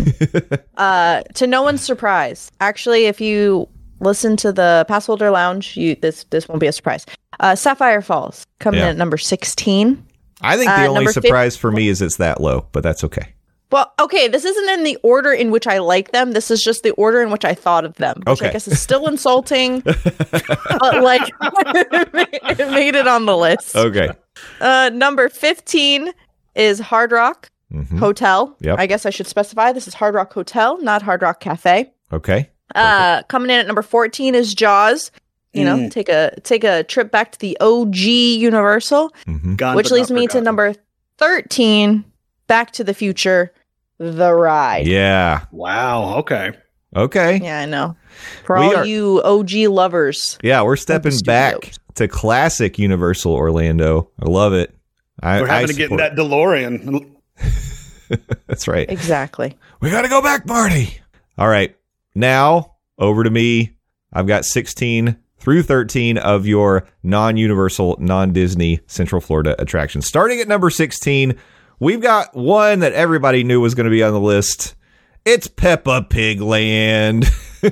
To no one's surprise. Actually, if you listen to the Passholder Lounge, this won't be a surprise. Sapphire Falls coming in at number 16. I think the only surprise for me is it's that low, but that's okay. Well, okay, this isn't in the order in which I like them. This is just the order in which I thought of them. Which I guess is still insulting, but like it made it on the list. Okay. Number 15 is Hard Rock Hotel. Yep. I guess I should specify this is Hard Rock Hotel, not Hard Rock Cafe. Okay. Coming in at number 14 is Jaws. You know, take a trip back to the OG Universal, which leads me to number 13. Back to the Future, The Ride. Yeah. Wow. Okay. Yeah, I know. For all you OG lovers. Yeah, we're stepping back to classic Universal Orlando. I love it. We're having to get in that DeLorean. That's right. Exactly. We got to go back, Marty. All right. Now, over to me. I've got 16 through 13 of your non-Universal, non-Disney Central Florida attractions. Starting at number 16, we've got one that everybody knew was going to be on the list. It's Peppa Pig Land.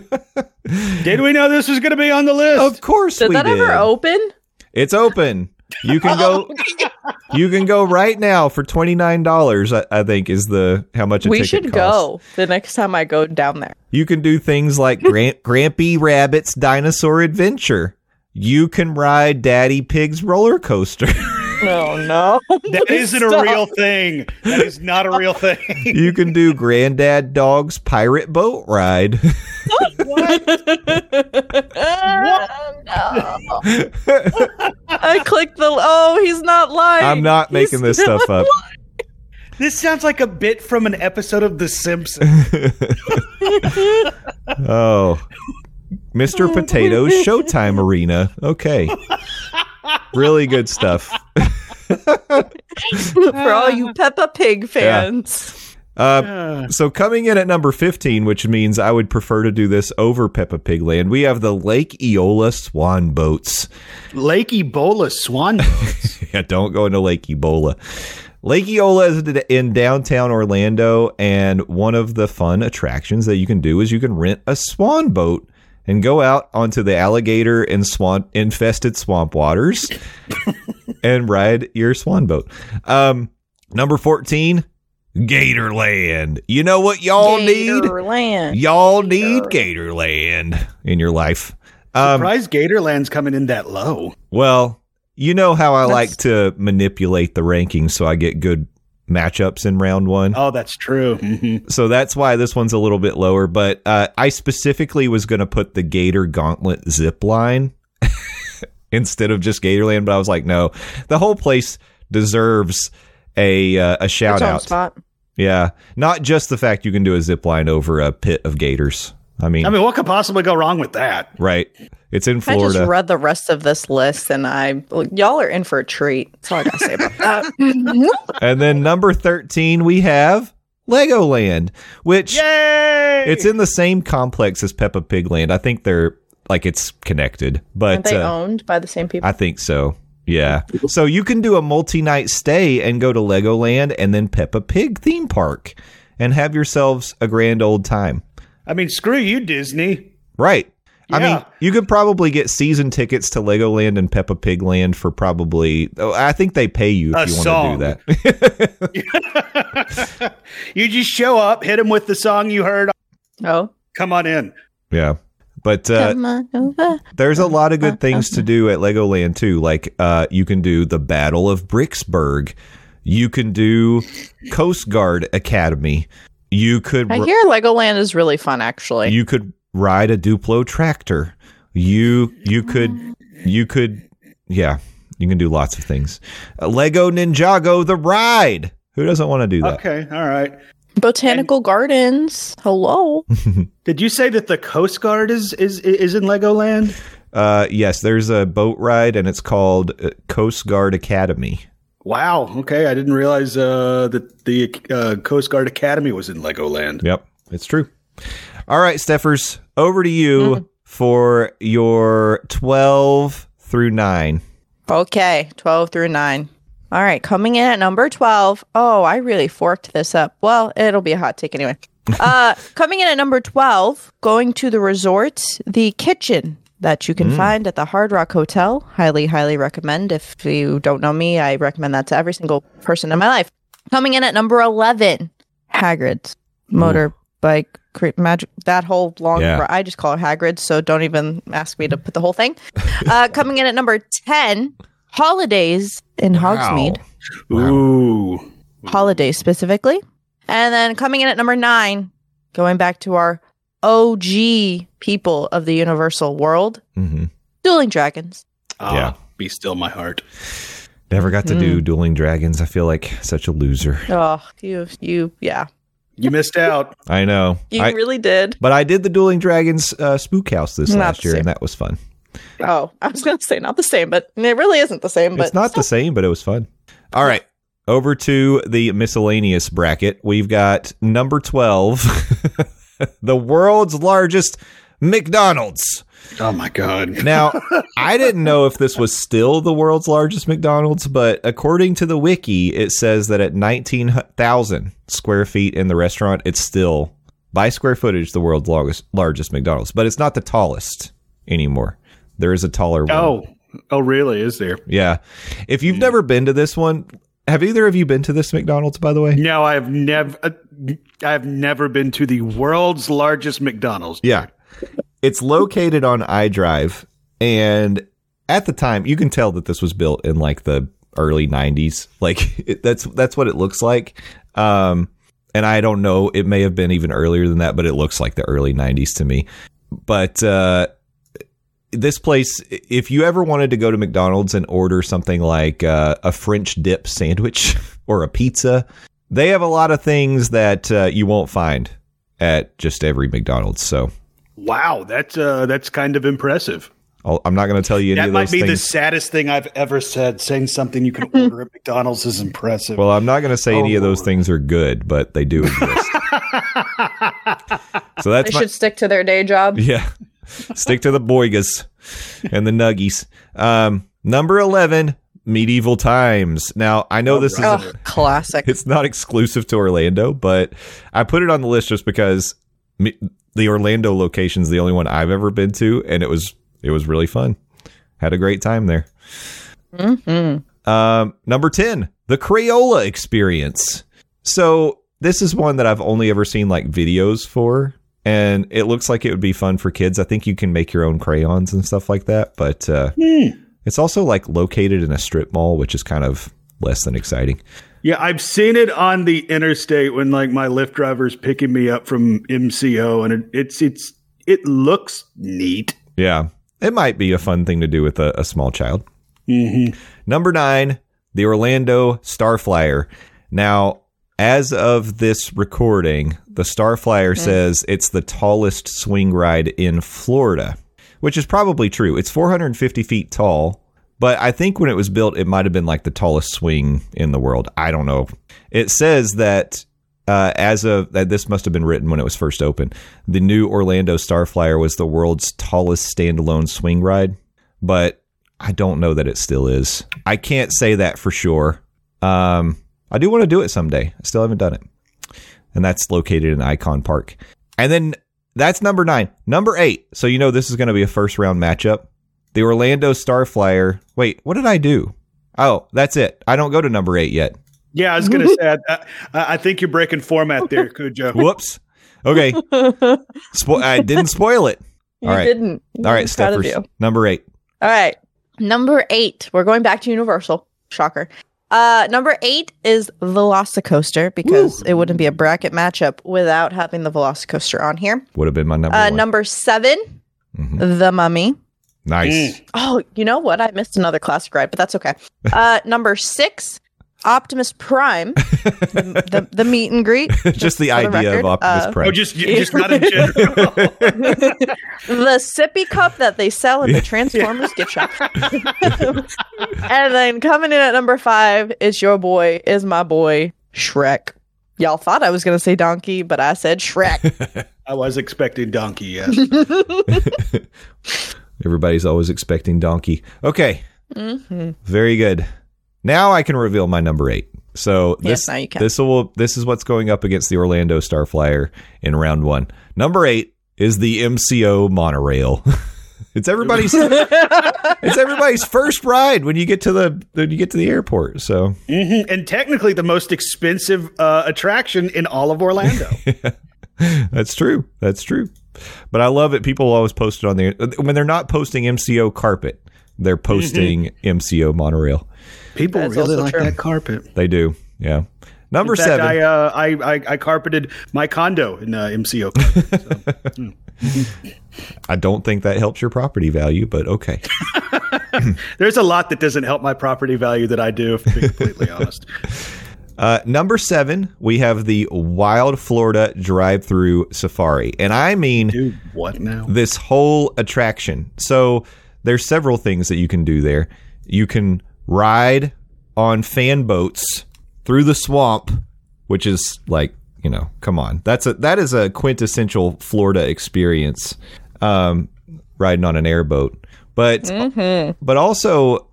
Did we know this was going to be on the list? Of course we did. Did that ever open? It's open. You can go. You can go right now for $29. I think is how much a we ticket should costs. go the next time I go down there. You can do things like Grampy Rabbit's Dinosaur Adventure. You can ride Daddy Pig's roller coaster. No. That isn't a real thing. That is not a real thing. You can do Granddad Dog's Pirate Boat Ride. What? No. I clicked he's not lying. I'm not making this stuff up. This sounds like a bit from an episode of The Simpsons. Oh. Mr. Potato's Showtime Arena. Okay. Really good stuff. For all you Peppa Pig fans. So coming in at number 15, which means I would prefer to do this over Peppa Pig Land, we have the Lake Eola Swan Boats. Lake Ebola Swan Boats? Yeah, don't go into Lake Ebola. Lake Eola is in downtown Orlando, and one of the fun attractions that you can do is you can rent a swan boat and go out onto the alligator and infested swamp waters and ride your swan boat. Number 14, Gatorland. You know what y'all need? Y'all need Gatorland in your life. Surprised Gatorland's coming in that low. Well, you know how I like to manipulate the rankings so I get good matchups in round one. Oh, that's true. Mm-hmm. So that's why this one's a little bit lower. But I specifically was going to put the Gator Gauntlet zip line instead of just Gatorland. But I was like, no, the whole place deserves a shout out. Spot. Yeah, not just the fact you can do a zip line over a pit of gators. I mean, what could possibly go wrong with that? Right. It's in Florida. I just read the rest of this list, and y'all are in for a treat. That's all I gotta say about that. And then number 13, we have Legoland, which it's in the same complex as Peppa Pig Land. I think they're it's connected, but aren't they owned by the same people? I think so. Yeah. So you can do a multi-night stay and go to Legoland and then Peppa Pig theme park and have yourselves a grand old time. Screw you, Disney. Right. Yeah. You could probably get season tickets to Legoland and Peppa Pig Land for probably, I think they pay you if you want to do that. You just show up, hit them with the song you heard. Oh. Come on in. Yeah. But there's a lot of good things to do at Legoland, too. Like you can do the Battle of Bricksburg. You can do Coast Guard Academy. I hear Legoland is really fun, actually. You could ride a Duplo tractor. You could, you can do lots of things. Lego Ninjago, the ride. Who doesn't want to do that? Okay, all right. Botanical Gardens. Hello. Did you say that the Coast Guard is in Legoland? Yes, there's a boat ride, and it's called Coast Guard Academy. Wow. Okay, I didn't realize that the Coast Guard Academy was in Legoland. Yep, it's true. All right, Steffers, over to you for your 12 through 9. Okay, 12 through 9. All right, coming in at number 12. Oh, I really forked this up. Well, it'll be a hot take anyway. Coming in at number 12, going to the resort, the kitchen that you can find at the Hard Rock Hotel. Highly, highly recommend. If you don't know me, I recommend that to every single person in my life. Coming in at number 11, Hagrid's motorbike magic. That whole long, I just call it Hagrid's, so don't even ask me to put the whole thing. Coming in at number 10, Holidays in Hogsmeade. Ooh. Holidays specifically. And then coming in at number 9, going back to our OG people of the Universal world, Dueling Dragons. Be still my heart. Never got to do Dueling Dragons. I feel like such a loser. Oh, you missed out. I know. You really did. But I did the Dueling Dragons Spook House last year, and that was fun. Oh, I was going to say not the same, but it really isn't the same. But it's not the same, but it was fun. All right. Over to the miscellaneous bracket. We've got number 12, the world's largest McDonald's. Oh, my God. Now, I didn't know if this was still the world's largest McDonald's, but according to the wiki, it says that at 19,000 square feet in the restaurant, it's still, by square footage, the world's largest McDonald's. But it's not the tallest anymore. There is a taller one. Oh, really? Is there? Yeah. If you've never been to this one, have either of you been to this McDonald's, by the way? No, I've never been to the world's largest McDonald's. Yeah. It's located on iDrive, and at the time, you can tell that this was built in like the early 90s. Like that's what it looks like. And I don't know, it may have been even earlier than that, but it looks like the early 90s to me. But this place, if you ever wanted to go to McDonald's and order something like a French dip sandwich or a pizza, they have a lot of things that you won't find at just every McDonald's. So, wow, that's kind of impressive. I'm not going to tell you any of those things. That might be the saddest thing I've ever said. Saying something you can order at McDonald's is impressive. Well, I'm not going to say any of those things are good, but they do exist. So they should stick to their day job. Yeah. Stick to the boigas and the nuggies. Number 11, Medieval Times. Now, I know this is classic. It's not exclusive to Orlando, but I put it on the list just because the Orlando location is the only one I've ever been to, and it was really fun. Had a great time there. Number 10, the Crayola Experience. So this is one that I've only ever seen like videos for. And it looks like it would be fun for kids. I think you can make your own crayons and stuff like that. But it's also like located in a strip mall, which is kind of less than exciting. Yeah, I've seen it on the interstate when like my Lyft driver's picking me up from MCO, and it looks neat. Yeah, it might be a fun thing to do with a small child. Number 9, the Orlando Starflyer. Now, as of this recording, the Starflyer says it's the tallest swing ride in Florida, which is probably true. It's 450 feet tall, but I think when it was built, it might have been like the tallest swing in the world. I don't know. It says that this must have been written when it was first opened. The new Orlando Starflyer was the world's tallest standalone swing ride, but I don't know that it still is. I can't say that for sure. I do want to do it someday. I still haven't done it. And that's located in Icon Park. And then that's number 9. Number 8. So you know this is going to be a first round matchup. The Orlando Starflyer. Wait, what did I do? Oh, that's it. I don't go to number 8 yet. Yeah, I was going to say, I think you're breaking format there, Cujo. Whoops. Okay. I didn't spoil it. All right. Didn't. All right, Steffers. Number 8. All right. Number 8. We're going back to Universal. Shocker. Number 8 is Velocicoaster, because it wouldn't be a bracket matchup without having the Velocicoaster on here. Would have been my number 1. Number 7, The Mummy. Nice. Oh, you know what? I missed another classic ride, but that's okay. Number 6, Optimus Prime, the meet and greet. Just the idea of Optimus Prime. Oh, just not in general. The sippy cup that they sell in the Transformers gift shop. And then coming in at number 5 is my boy, Shrek. Y'all thought I was going to say donkey, but I said Shrek. I was expecting donkey, yes. Everybody's always expecting donkey. Okay. Mm-hmm. Very good. Now I can reveal my number 8. So Yes, now you can. this is what's going up against the Orlando Starflyer in round 1. Number 8 is the MCO monorail. It's everybody's first ride when you get to the airport. So And technically the most expensive attraction in all of Orlando. That's true. But I love it. People always post it on there. When they're not posting MCO carpet, they're posting MCO monorail. People That's really also like true. that carpet. They do. Yeah. Number In fact, 7. I carpeted my condo in MCO carpet. So. I don't think that helps your property value, but okay. There's a lot that doesn't help my property value that I do, if to be completely honest. Number 7, we have the Wild Florida Drive-Through Safari. And I mean, Dude, what now? this whole attraction. So there's several things that you can do there. You can ride on fan boats through the swamp, which is like, come on. That is a quintessential Florida experience, riding on an airboat. But but also,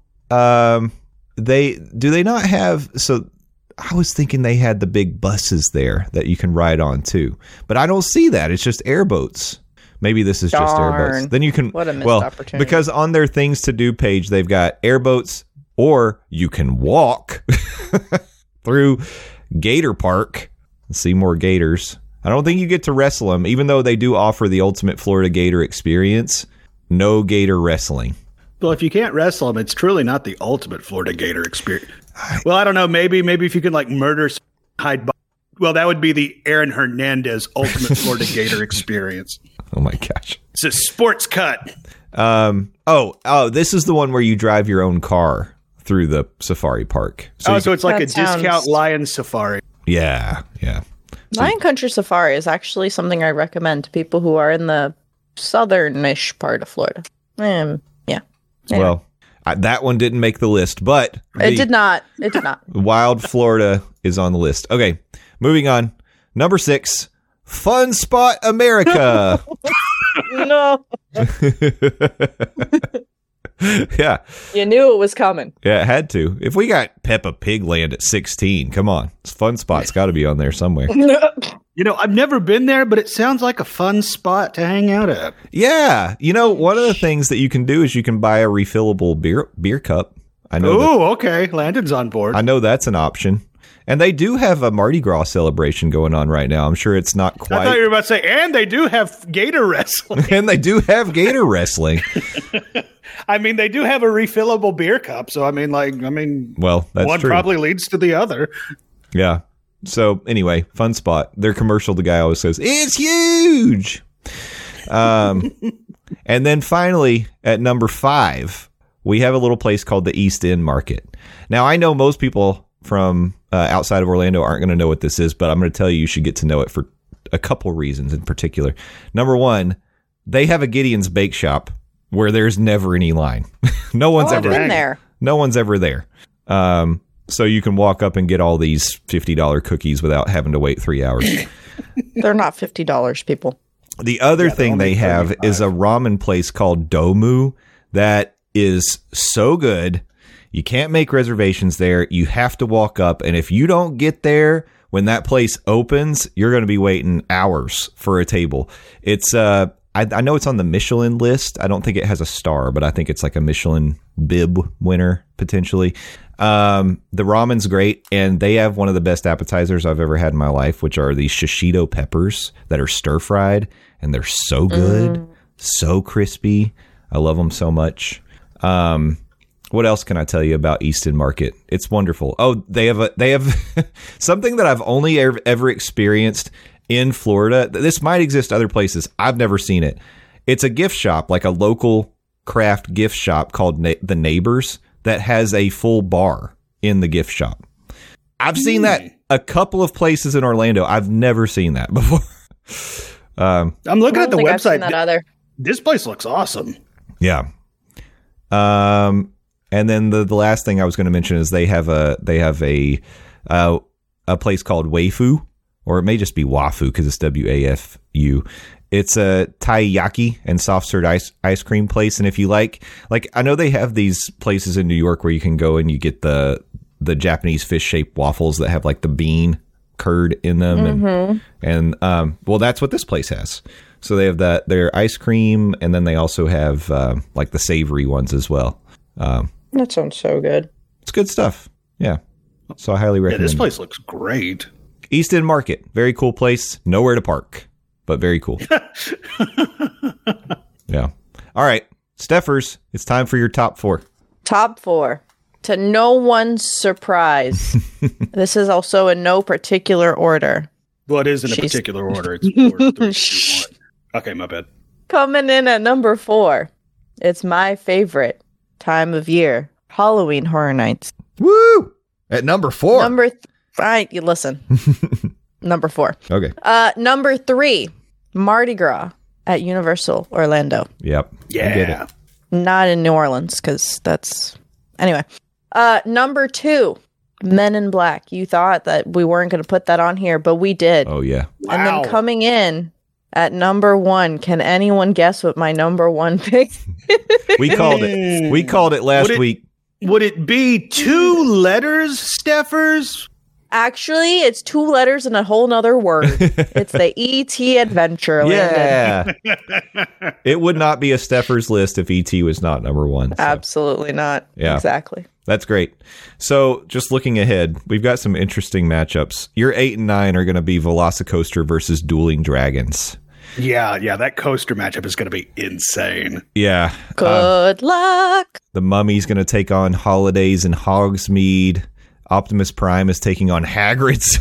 they not have, so I was thinking they had the big buses there that you can ride on too, but I don't see that. It's just airboats. Maybe this is just airboats. Then you can, What a missed opportunity. because on their things to do page, they've got airboats, or you can walk through Gator Park and see more gators. I don't think you get to wrestle them, even though they do offer the ultimate Florida Gator experience. No gator wrestling. Well, if you can't wrestle them, it's truly not the ultimate Florida Gator experience. Well, I don't know. Maybe if you can murder, hide. Well, that would be the Aaron Hernandez ultimate Florida Gator experience. Oh my gosh. It's a sports cut. This is the one where you drive your own car through the safari park. So it's like That a discount sounds- lion safari. Yeah. Lion Country Safari is actually something I recommend to people who are in the southernish part of Florida. Yeah. Well, that one didn't make the list, but It did not. Wild Florida is on the list. Okay, moving on. Number 6, Fun Spot America. No. Yeah, You knew it was coming. it had to. If we got Peppa Pig Land at 16, come on. Fun Spot's got to be on there somewhere. I've never been there, but it sounds like a fun spot to hang out at. Yeah. One of the things that you can do is you can buy a refillable beer cup. I know. Oh, okay. Landon's on board. I know that's an option. And they do have a Mardi Gras celebration going on right now. I'm sure it's not I thought quite. you were about to say, and they do have gator wrestling. And they do have gator wrestling. I mean, they do have a refillable beer cup. So, Well, that's one true. probably leads to the other. Yeah. So anyway, Fun Spot. Their commercial, the guy always says, "It's huge." And then finally, at number 5, we have a little place called the East End Market. Now, I know most people from outside of Orlando aren't going to know what this is, but I'm going to tell you should get to know it for a couple reasons in particular. Number 1, they have a Gideon's Bake Shop where there's never any line. No one's I've ever been there. No one's ever there. So you can walk up and get all these $50 cookies without having to wait 3 hours. They're not $50, people. The other thing only they have 35. is a ramen place called Domu that is so good. You can't make reservations there. You have to walk up. And if you don't get there when that place opens, you're going to be waiting hours for a table. It's I know it's on the Michelin list. I don't think it has a star, but I think it's like a Michelin bib winner potentially. The ramen's great, and they have one of the best appetizers I've ever had in my life, which are these shishito peppers that are stir fried, and they're so good, so crispy. I love them so much. What else can I tell you about Easton Market? It's wonderful. Oh, they have something that I've only ever experienced in Florida. This might exist other places. I've never seen it. It's a gift shop, like a local craft gift shop called The Neighbors, that has a full bar in the gift shop. I've seen that a couple of places in Orlando. I've never seen that before. I'm looking at the I've seen website. that either. This place looks awesome. Yeah. And then the last thing I was going to mention is they have a place called Waifu, or it may just be Wafu because it's WAFU. It's a taiyaki and soft serve ice cream place. And if you like, I know they have these places in New York where you can go and you get the Japanese fish shaped waffles that have like the bean curd in them. And well, that's what this place has. So they have their ice cream, and then they also have like the savory ones as well. That sounds so good. It's good stuff. Yeah. So I highly recommend This it. place looks great. East End Market. Very cool place. Nowhere to park, but very cool. Yeah. All right. Steffers, it's time for your top 4. Top 4. To no one's surprise, this is also in no particular order. Well, it is in a She's- particular order. It's 4, 3, 2, 1. Okay, my bad. Coming in at number 4, it's my favorite time of year, Halloween Horror Nights. Woo! At number 4. You listen. Number 4. Okay. Number 3, Mardi Gras at Universal Orlando. Yep. Yeah. I get it. Not in New Orleans, because that's... Anyway. Number 2, Men in Black. You thought that we weren't going to put that on here, but we did. Oh, yeah. Wow. And then coming in at number 1, can anyone guess what my number 1 pick? We called it. We called it last week. Would it be 2 letters, Steffers? Actually, it's 2 letters and a whole nother word. It's the E.T. Adventure. Landon. Yeah. It would not be a Steffers list if E.T. was not number 1. So. Absolutely not. Yeah. Exactly. That's great. So just looking ahead, we've got some interesting matchups. Your 8 and 9 are going to be Velocicoaster versus Dueling Dragons. Yeah, that coaster matchup is going to be insane. Yeah. Good luck. The Mummy's going to take on Holidays and Hogsmeade. Optimus Prime is taking on Hagrid's.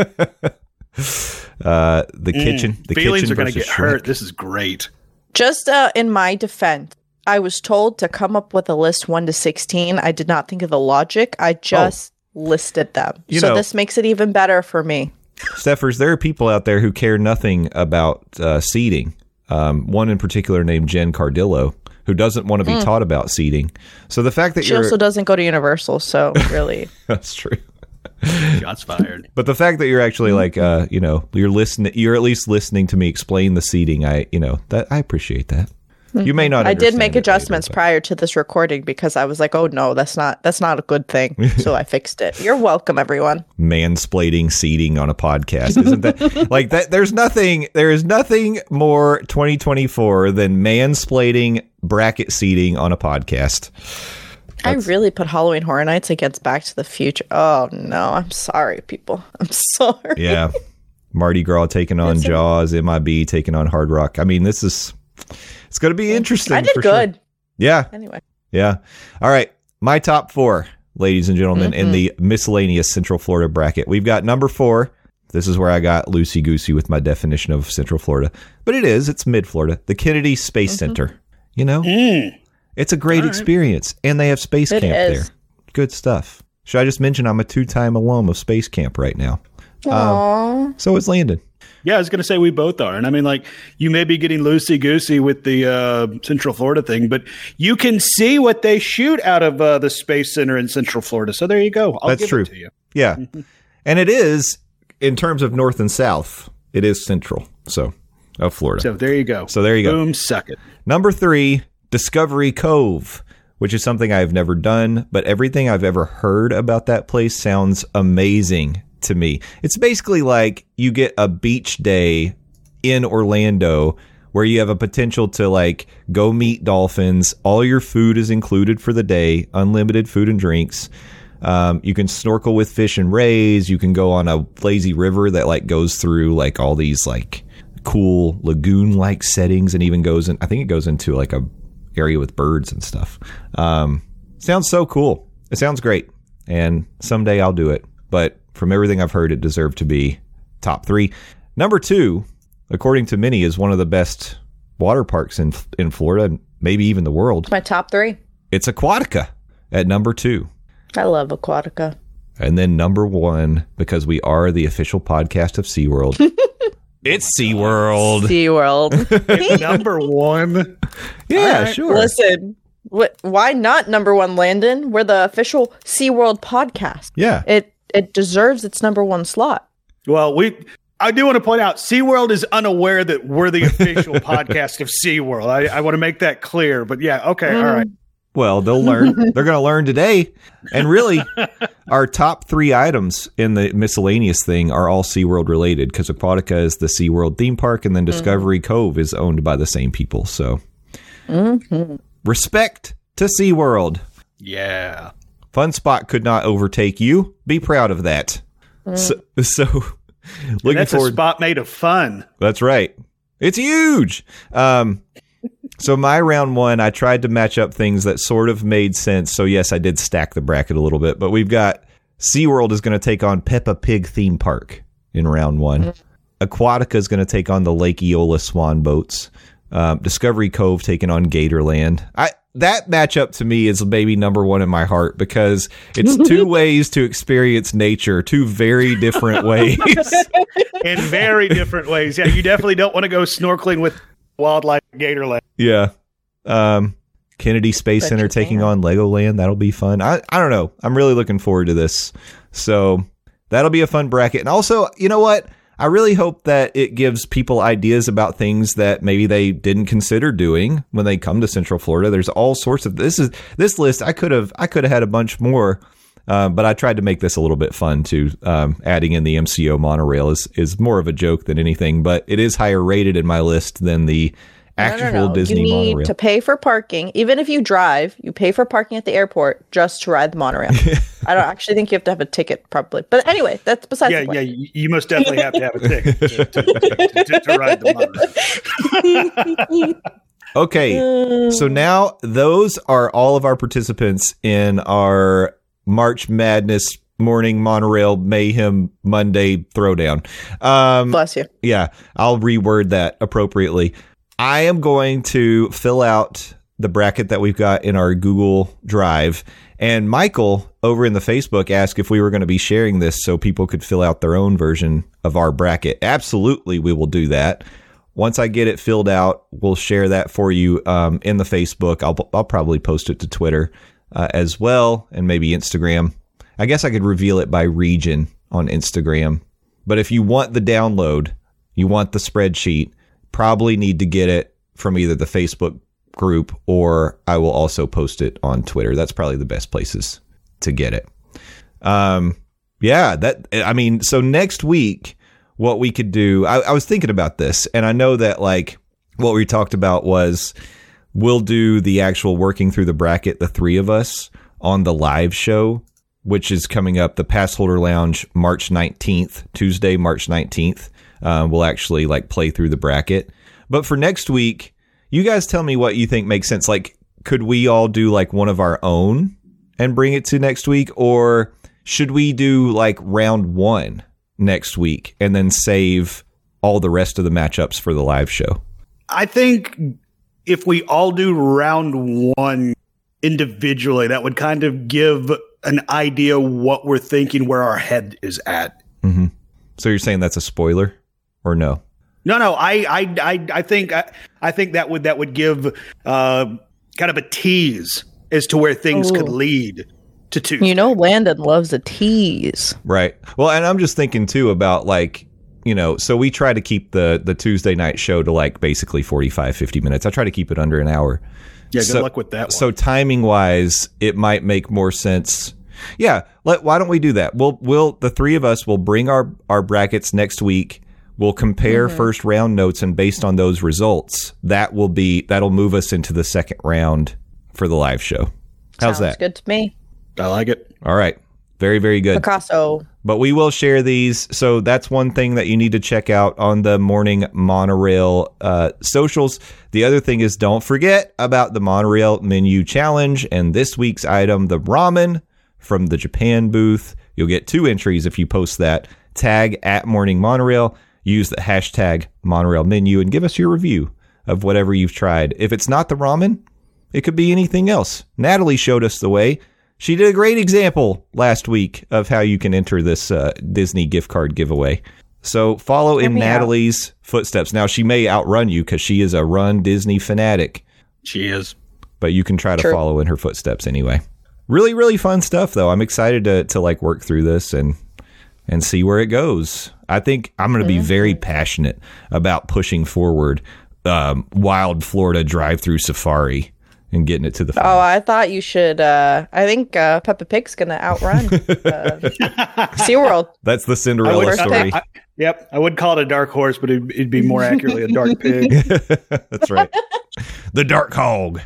The kitchen. The Feelings kitchen are going to versus get Shrek. hurt. This is great. Just in my defense, I was told to come up with a list 1 to 16. I did not think of the logic. I just listed them. You So know- this makes it even better for me. Steffers, there are people out there who care nothing about seating. One in particular named Jen Cardillo, who doesn't want to be taught about seating. So the fact that She you're... also doesn't go to Universal, so really. That's true. Shots fired. But the fact that you're actually like, you're listening, you're at least listening to me explain the seating. I appreciate that. You may not. I did understand make it later, adjustments but- prior to this recording because I was like, "Oh no, that's not a good thing." So I fixed it. You're welcome, everyone. Mansplaining seating on a podcast, isn't that like that? There is nothing more 2024 than mansplaining bracket seating on a podcast. I really put Halloween Horror Nights against Back to the Future. Oh no, I'm sorry, people. I'm sorry. Yeah, Mardi Gras taking on Jaws, MIB taking on Hard Rock. I mean, it's going to be interesting. I did for good. Sure. Yeah. Anyway, Yeah. All right. My top 4, ladies and gentlemen, in the miscellaneous Central Florida bracket. We've got number 4. This is where I got loosey-goosey with my definition of Central Florida. But it's mid-Florida. The Kennedy Space Center. You know? It's a great experience. And they have Space It Camp is. there. Good stuff. Should I just mention I'm a 2-time alum of Space Camp right now? So is Landon. Yeah, I was going to say we both are. And I mean, like, you may be getting loosey-goosey with the Central Florida thing, but you can see what they shoot out of the Space Center in Central Florida. So there you go. I'll That's give true. it to you. Yeah. And it is, in terms of north and south, it is central. So, of Florida. So there you go. So there you go. Boom, suck it. Number 3, Discovery Cove, which is something I've never done, but everything I've ever heard about that place sounds amazing to me. It's basically like you get a beach day in Orlando where you have a potential to like go meet dolphins. All your food is included for the day, unlimited food and drinks. You can snorkel with fish and rays. You can go on a lazy river that like goes through like all these like cool lagoon like settings and even goes in, I think it goes into like a area with birds and stuff. Sounds so cool. It sounds great. And someday I'll do it. But from everything I've heard, it deserved to be top 3. Number 2, according to many, is one of the best water parks in Florida, maybe even the world. my top 3. It's Aquatica at number 2. I love Aquatica. And then number 1, because we are the official podcast of SeaWorld. It's SeaWorld. SeaWorld. Number 1. Yeah, right. sure. Listen, why not number 1, Landon? We're the official SeaWorld podcast. Yeah. It deserves its number 1 slot. Well, I do want to point out, SeaWorld is unaware that we're the official podcast of SeaWorld. I want to make that clear. But yeah, okay, all right. Well, they'll learn. They're going to learn today. And really, our top 3 items in the miscellaneous thing are all SeaWorld related, because Aquatica is the SeaWorld theme park, and then Discovery Cove is owned by the same people. So, respect to SeaWorld. Yeah. Fun Spot could not overtake you. Be proud of that. So looking That's forward. a spot made of fun. That's right. It's huge. So my round 1, I tried to match up things that sort of made sense. So yes, I did stack the bracket a little bit, but we've got SeaWorld is going to take on Peppa Pig theme park in round 1. Aquatica is going to take on the Lake Eola Swan boats. Discovery Cove taking on Gatorland. That matchup to me is maybe number 1 in my heart, because it's 2 ways to experience nature, 2 very different ways. In very different ways. Yeah, you definitely don't want to go snorkeling with wildlife Gatorland. Yeah. Kennedy Space Center taking on Legoland. That'll be fun. I don't know. I'm really looking forward to this. So that'll be a fun bracket. And also, you know what? I really hope that it gives people ideas about things that maybe they didn't consider doing when they come to Central Florida. There's all sorts of this list. I could have had a bunch more, but I tried to make this a little bit fun too. Adding in the MCO monorail is more of a joke than anything, but it is higher rated in my list than the actual Disney monorail. You need monorail. to pay for parking. Even if you drive, you pay for parking at the airport just to ride the monorail. I don't actually think you have to have a ticket, probably. But anyway, that's besides the point. Yeah, you most definitely have to have a ticket to ride the monorail. Okay, so now those are all of our participants in our March Madness Morning Monorail Mayhem Monday Throwdown. Bless you. Yeah, I'll reword that appropriately. I am going to fill out the bracket that we've got in our Google Drive. And Michael over in the Facebook asked if we were going to be sharing this so people could fill out their own version of our bracket. Absolutely, we will do that. Once I get it filled out, we'll share that for you in the Facebook. I'll probably post it to Twitter as well, and maybe Instagram. I guess I could reveal it by region on Instagram. But if you want the download, you want the spreadsheet, probably need to get it from either the Facebook group or I will also post it on Twitter. That's probably the best places to get it. So next week, what we could do, I was thinking about this, and I know that like what we talked about was we'll do the actual working through the bracket, the 3 of us on the live show, which is coming up, the Passholder Lounge, March 19th, Tuesday, March 19th. We'll actually like play through the bracket. But for next week, you guys tell me what you think makes sense. Like, could we all do like one of our own and bring it to next week? Or should we do like round 1 next week and then save all the rest of the matchups for the live show? I think if we all do round 1 individually, that would kind of give an idea what we're thinking, where our head is at. Mm-hmm. So you're saying that's a spoiler? Or no? No. I think that would give kind of a tease as to where things could lead to Tuesday. You know, Landon loves a tease. Right. Well, and I'm just thinking too about like, you know, so we try to keep the Tuesday night show to like basically 45, 50 minutes. I try to keep it under an hour. Yeah, good luck with that one. So timing wise, it might make more sense. Yeah. Why don't we do that? We'll the 3 of us will bring our brackets next week. We'll compare first round notes, and based on those results, that'll move us into the second round for the live show. How's that? Sounds good to me. I like it. All right. Very, very good. Picasso. But we will share these. So that's one thing that you need to check out on the Morning Monorail socials. The other thing is, don't forget about the Monorail Menu Challenge and this week's item, the ramen from the Japan booth. You'll get 2 entries if you post that. Tag at Morning Monorail. Use the hashtag Monorail Menu and give us your review of whatever you've tried. If it's not the ramen, it could be anything else. Natalie showed us the way. She did a great example last week of how you can enter this Disney gift card giveaway. So follow in Natalie's footsteps. Now, she may outrun you because she is a Run Disney fanatic. She is. But you can try to follow in her footsteps anyway. Really, really fun stuff, though. I'm excited to like work through this and see where it goes. I think I'm going to be very passionate about pushing forward Wild Florida Drive-Through Safari and getting it to the final. Oh, I thought you should. I think Peppa Pig's going to outrun SeaWorld. That's the Cinderella story. I would call it a dark horse, but it'd be more accurately a dark pig. That's right. The dark hog.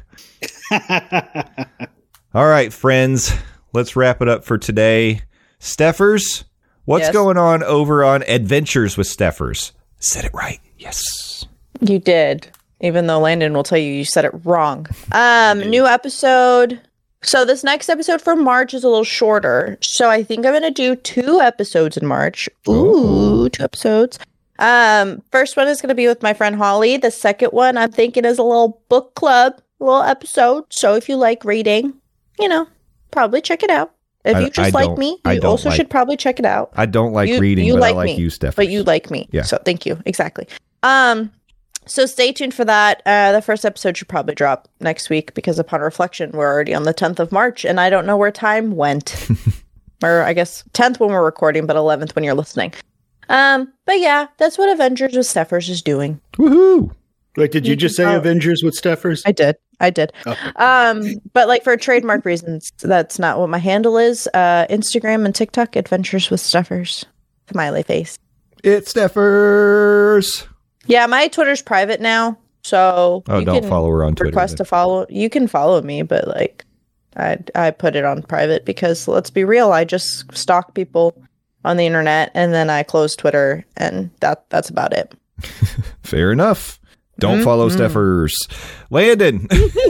All right, friends. Let's wrap it up for today. Steffers, what's going on over on Adventures with Steffers? Said it right. Yes. You did. Even though Landon will tell you said it wrong. New episode. So this next episode for March is a little shorter. So I think I'm going to do 2 episodes in March. Ooh, 2 episodes. First one is going to be with my friend Holly. The second one I'm thinking is a little book club, little episode. So if you like reading, probably check it out. If you just like me, you also should probably check it out. I don't like reading, but I like you, Steph. But you like me. Yeah. So thank you. Exactly. So stay tuned for that. The first episode should probably drop next week because upon reflection, we're already on the 10th of March and I don't know where time went. Or I guess 10th when we're recording, but 11th when you're listening. But yeah, that's what Avengers with Steffers is doing. Woohoo! Wait, did you just say Avengers with Steffers? I did. Oh. But like for trademark reasons, that's not what my handle is. Instagram and TikTok, Adventures with Steffers. Smiley face. It's Steffers. Yeah, my Twitter's private now, so you don't follow her on Twitter. Request to follow. You can follow me, but like, I put it on private because let's be real, I just stalk people on the internet and then I close Twitter, and that's about it. Fair enough. Don't follow Steffers. Landon,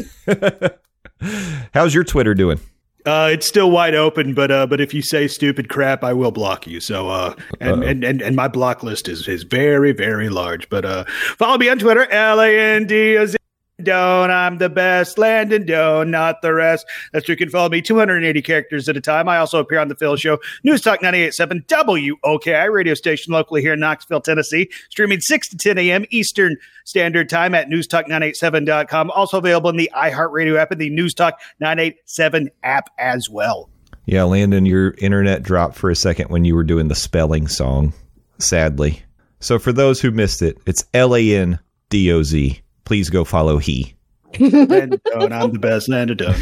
how's your Twitter doing? It's still wide open, but if you say stupid crap, I will block you. So, and my block list is very, very large. But follow me on Twitter, LANDOZ. Doan, I'm the best. Landon Doan, not the rest. That's where you can follow me 280 characters at a time. I also appear on the Phil Show, News Talk 98.7 WOKI radio station locally here in Knoxville, Tennessee, streaming 6 to 10 a.m. Eastern Standard Time at newstalk987.com. Also available in the iHeartRadio app and the News Talk 987 app as well. Yeah, Landon, your internet dropped for a second when you were doing the spelling song, sadly. So for those who missed it, it's LANDOZ. Please go follow he. Landon Doan, I'm the best. Landon Doan.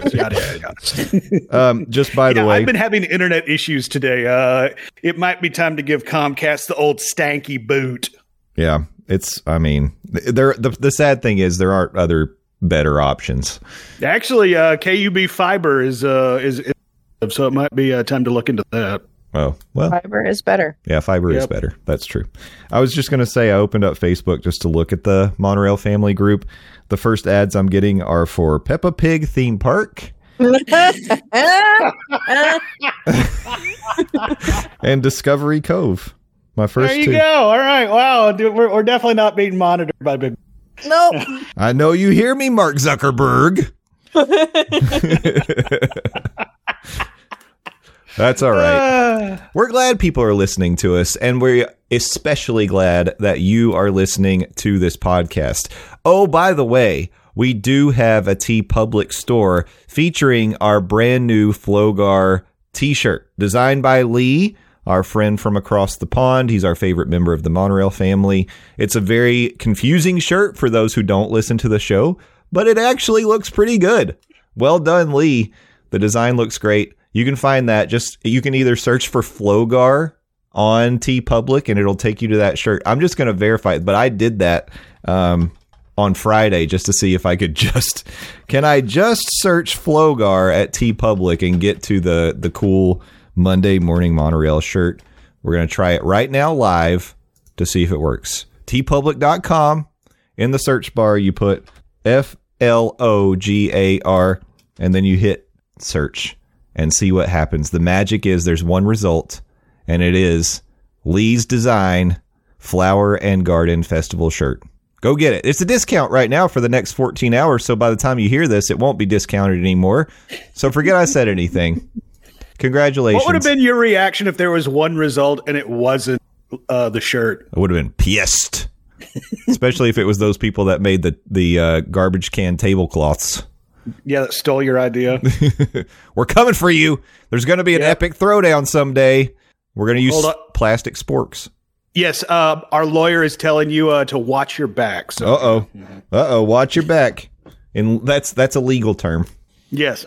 Just by the way, I've been having internet issues today. It might be time to give Comcast the old stanky boot. Yeah, the sad thing is there aren't other better options. Actually, KUB fiber is so it might be time to look into that. Oh, well. Fiber is better. Yeah, fiber is better. That's true. I was just going to say I opened up Facebook just to look at the Monorail family group. The first ads I'm getting are for Peppa Pig Theme Park and Discovery Cove. My first There you 2. go. All right. Wow. We're definitely not being monitored by big. Nope. I know you hear me, Mark Zuckerberg. That's all right. We're glad people are listening to us, and we're especially glad that you are listening to this podcast. Oh, by the way, we do have a TeePublic store featuring our brand new Flogar t-shirt designed by Lee, our friend from across the pond. He's our favorite member of the Monorail family. It's a very confusing shirt for those who don't listen to the show, but it actually looks pretty good. Well done, Lee. The design looks great. You can find that. You can either search for Flogar on TeePublic and it'll take you to that shirt. I'm just going to verify it, but I did that on Friday just to see if I could can I just search Flogar at TeePublic and get to the cool Monday Morning Monorail shirt. We're going to try it right now live to see if it works. TeePublic.com. In the search bar, you put FLOGAR and then you hit search and see what happens. The magic is there's one result, and it is Lee's Design Flower and Garden Festival shirt. Go get it. It's a discount right now for the next 14 hours, so by the time you hear this, it won't be discounted anymore. So forget I said anything. Congratulations. What would have been your reaction if there was one result and it wasn't the shirt? I would have been pissed. Especially if it was those people that made the garbage can tablecloths. Yeah, that stole your idea. We're coming for you. There's going to be an epic throwdown someday. We're going to use plastic sporks. Yes, our lawyer is telling you to watch your back. So. Uh-oh, watch your back. And that's a legal term. Yes,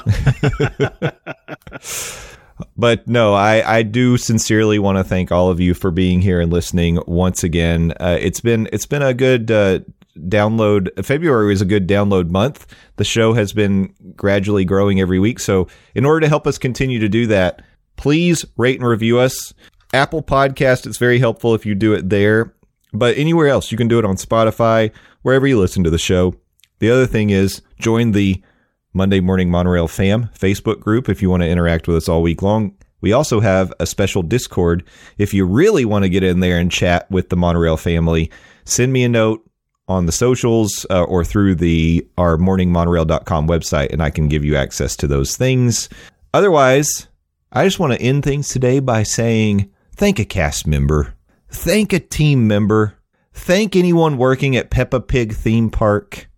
But no, I do sincerely want to thank all of you for being here and listening once again. It's been a good download. February was a good download month. The show has been gradually growing every week. So in order to help us continue to do that, please rate and review us. Apple Podcast, it's very helpful if you do it there. But anywhere else, you can do it on Spotify, wherever you listen to the show. The other thing is join the Monday Morning Monorail Fam Facebook group if you want to interact with us all week long. We also have a special Discord. If you really want to get in there and chat with the Monorail family, send me a note on the socials or through our morningmonorail.com website, and I can give you access to those things. Otherwise, I just want to end things today by saying thank a cast member, thank a team member, thank anyone working at Peppa Pig theme park.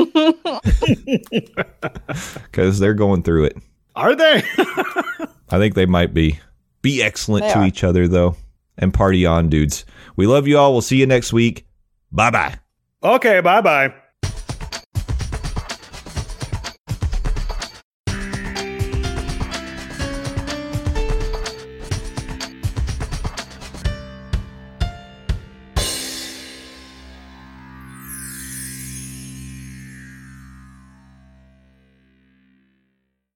Because they're going through it. Are they? I think they might be. Be excellent to each other, though. And party on, dudes. We love you all. We'll see you next week. Bye-bye. Okay, bye-bye.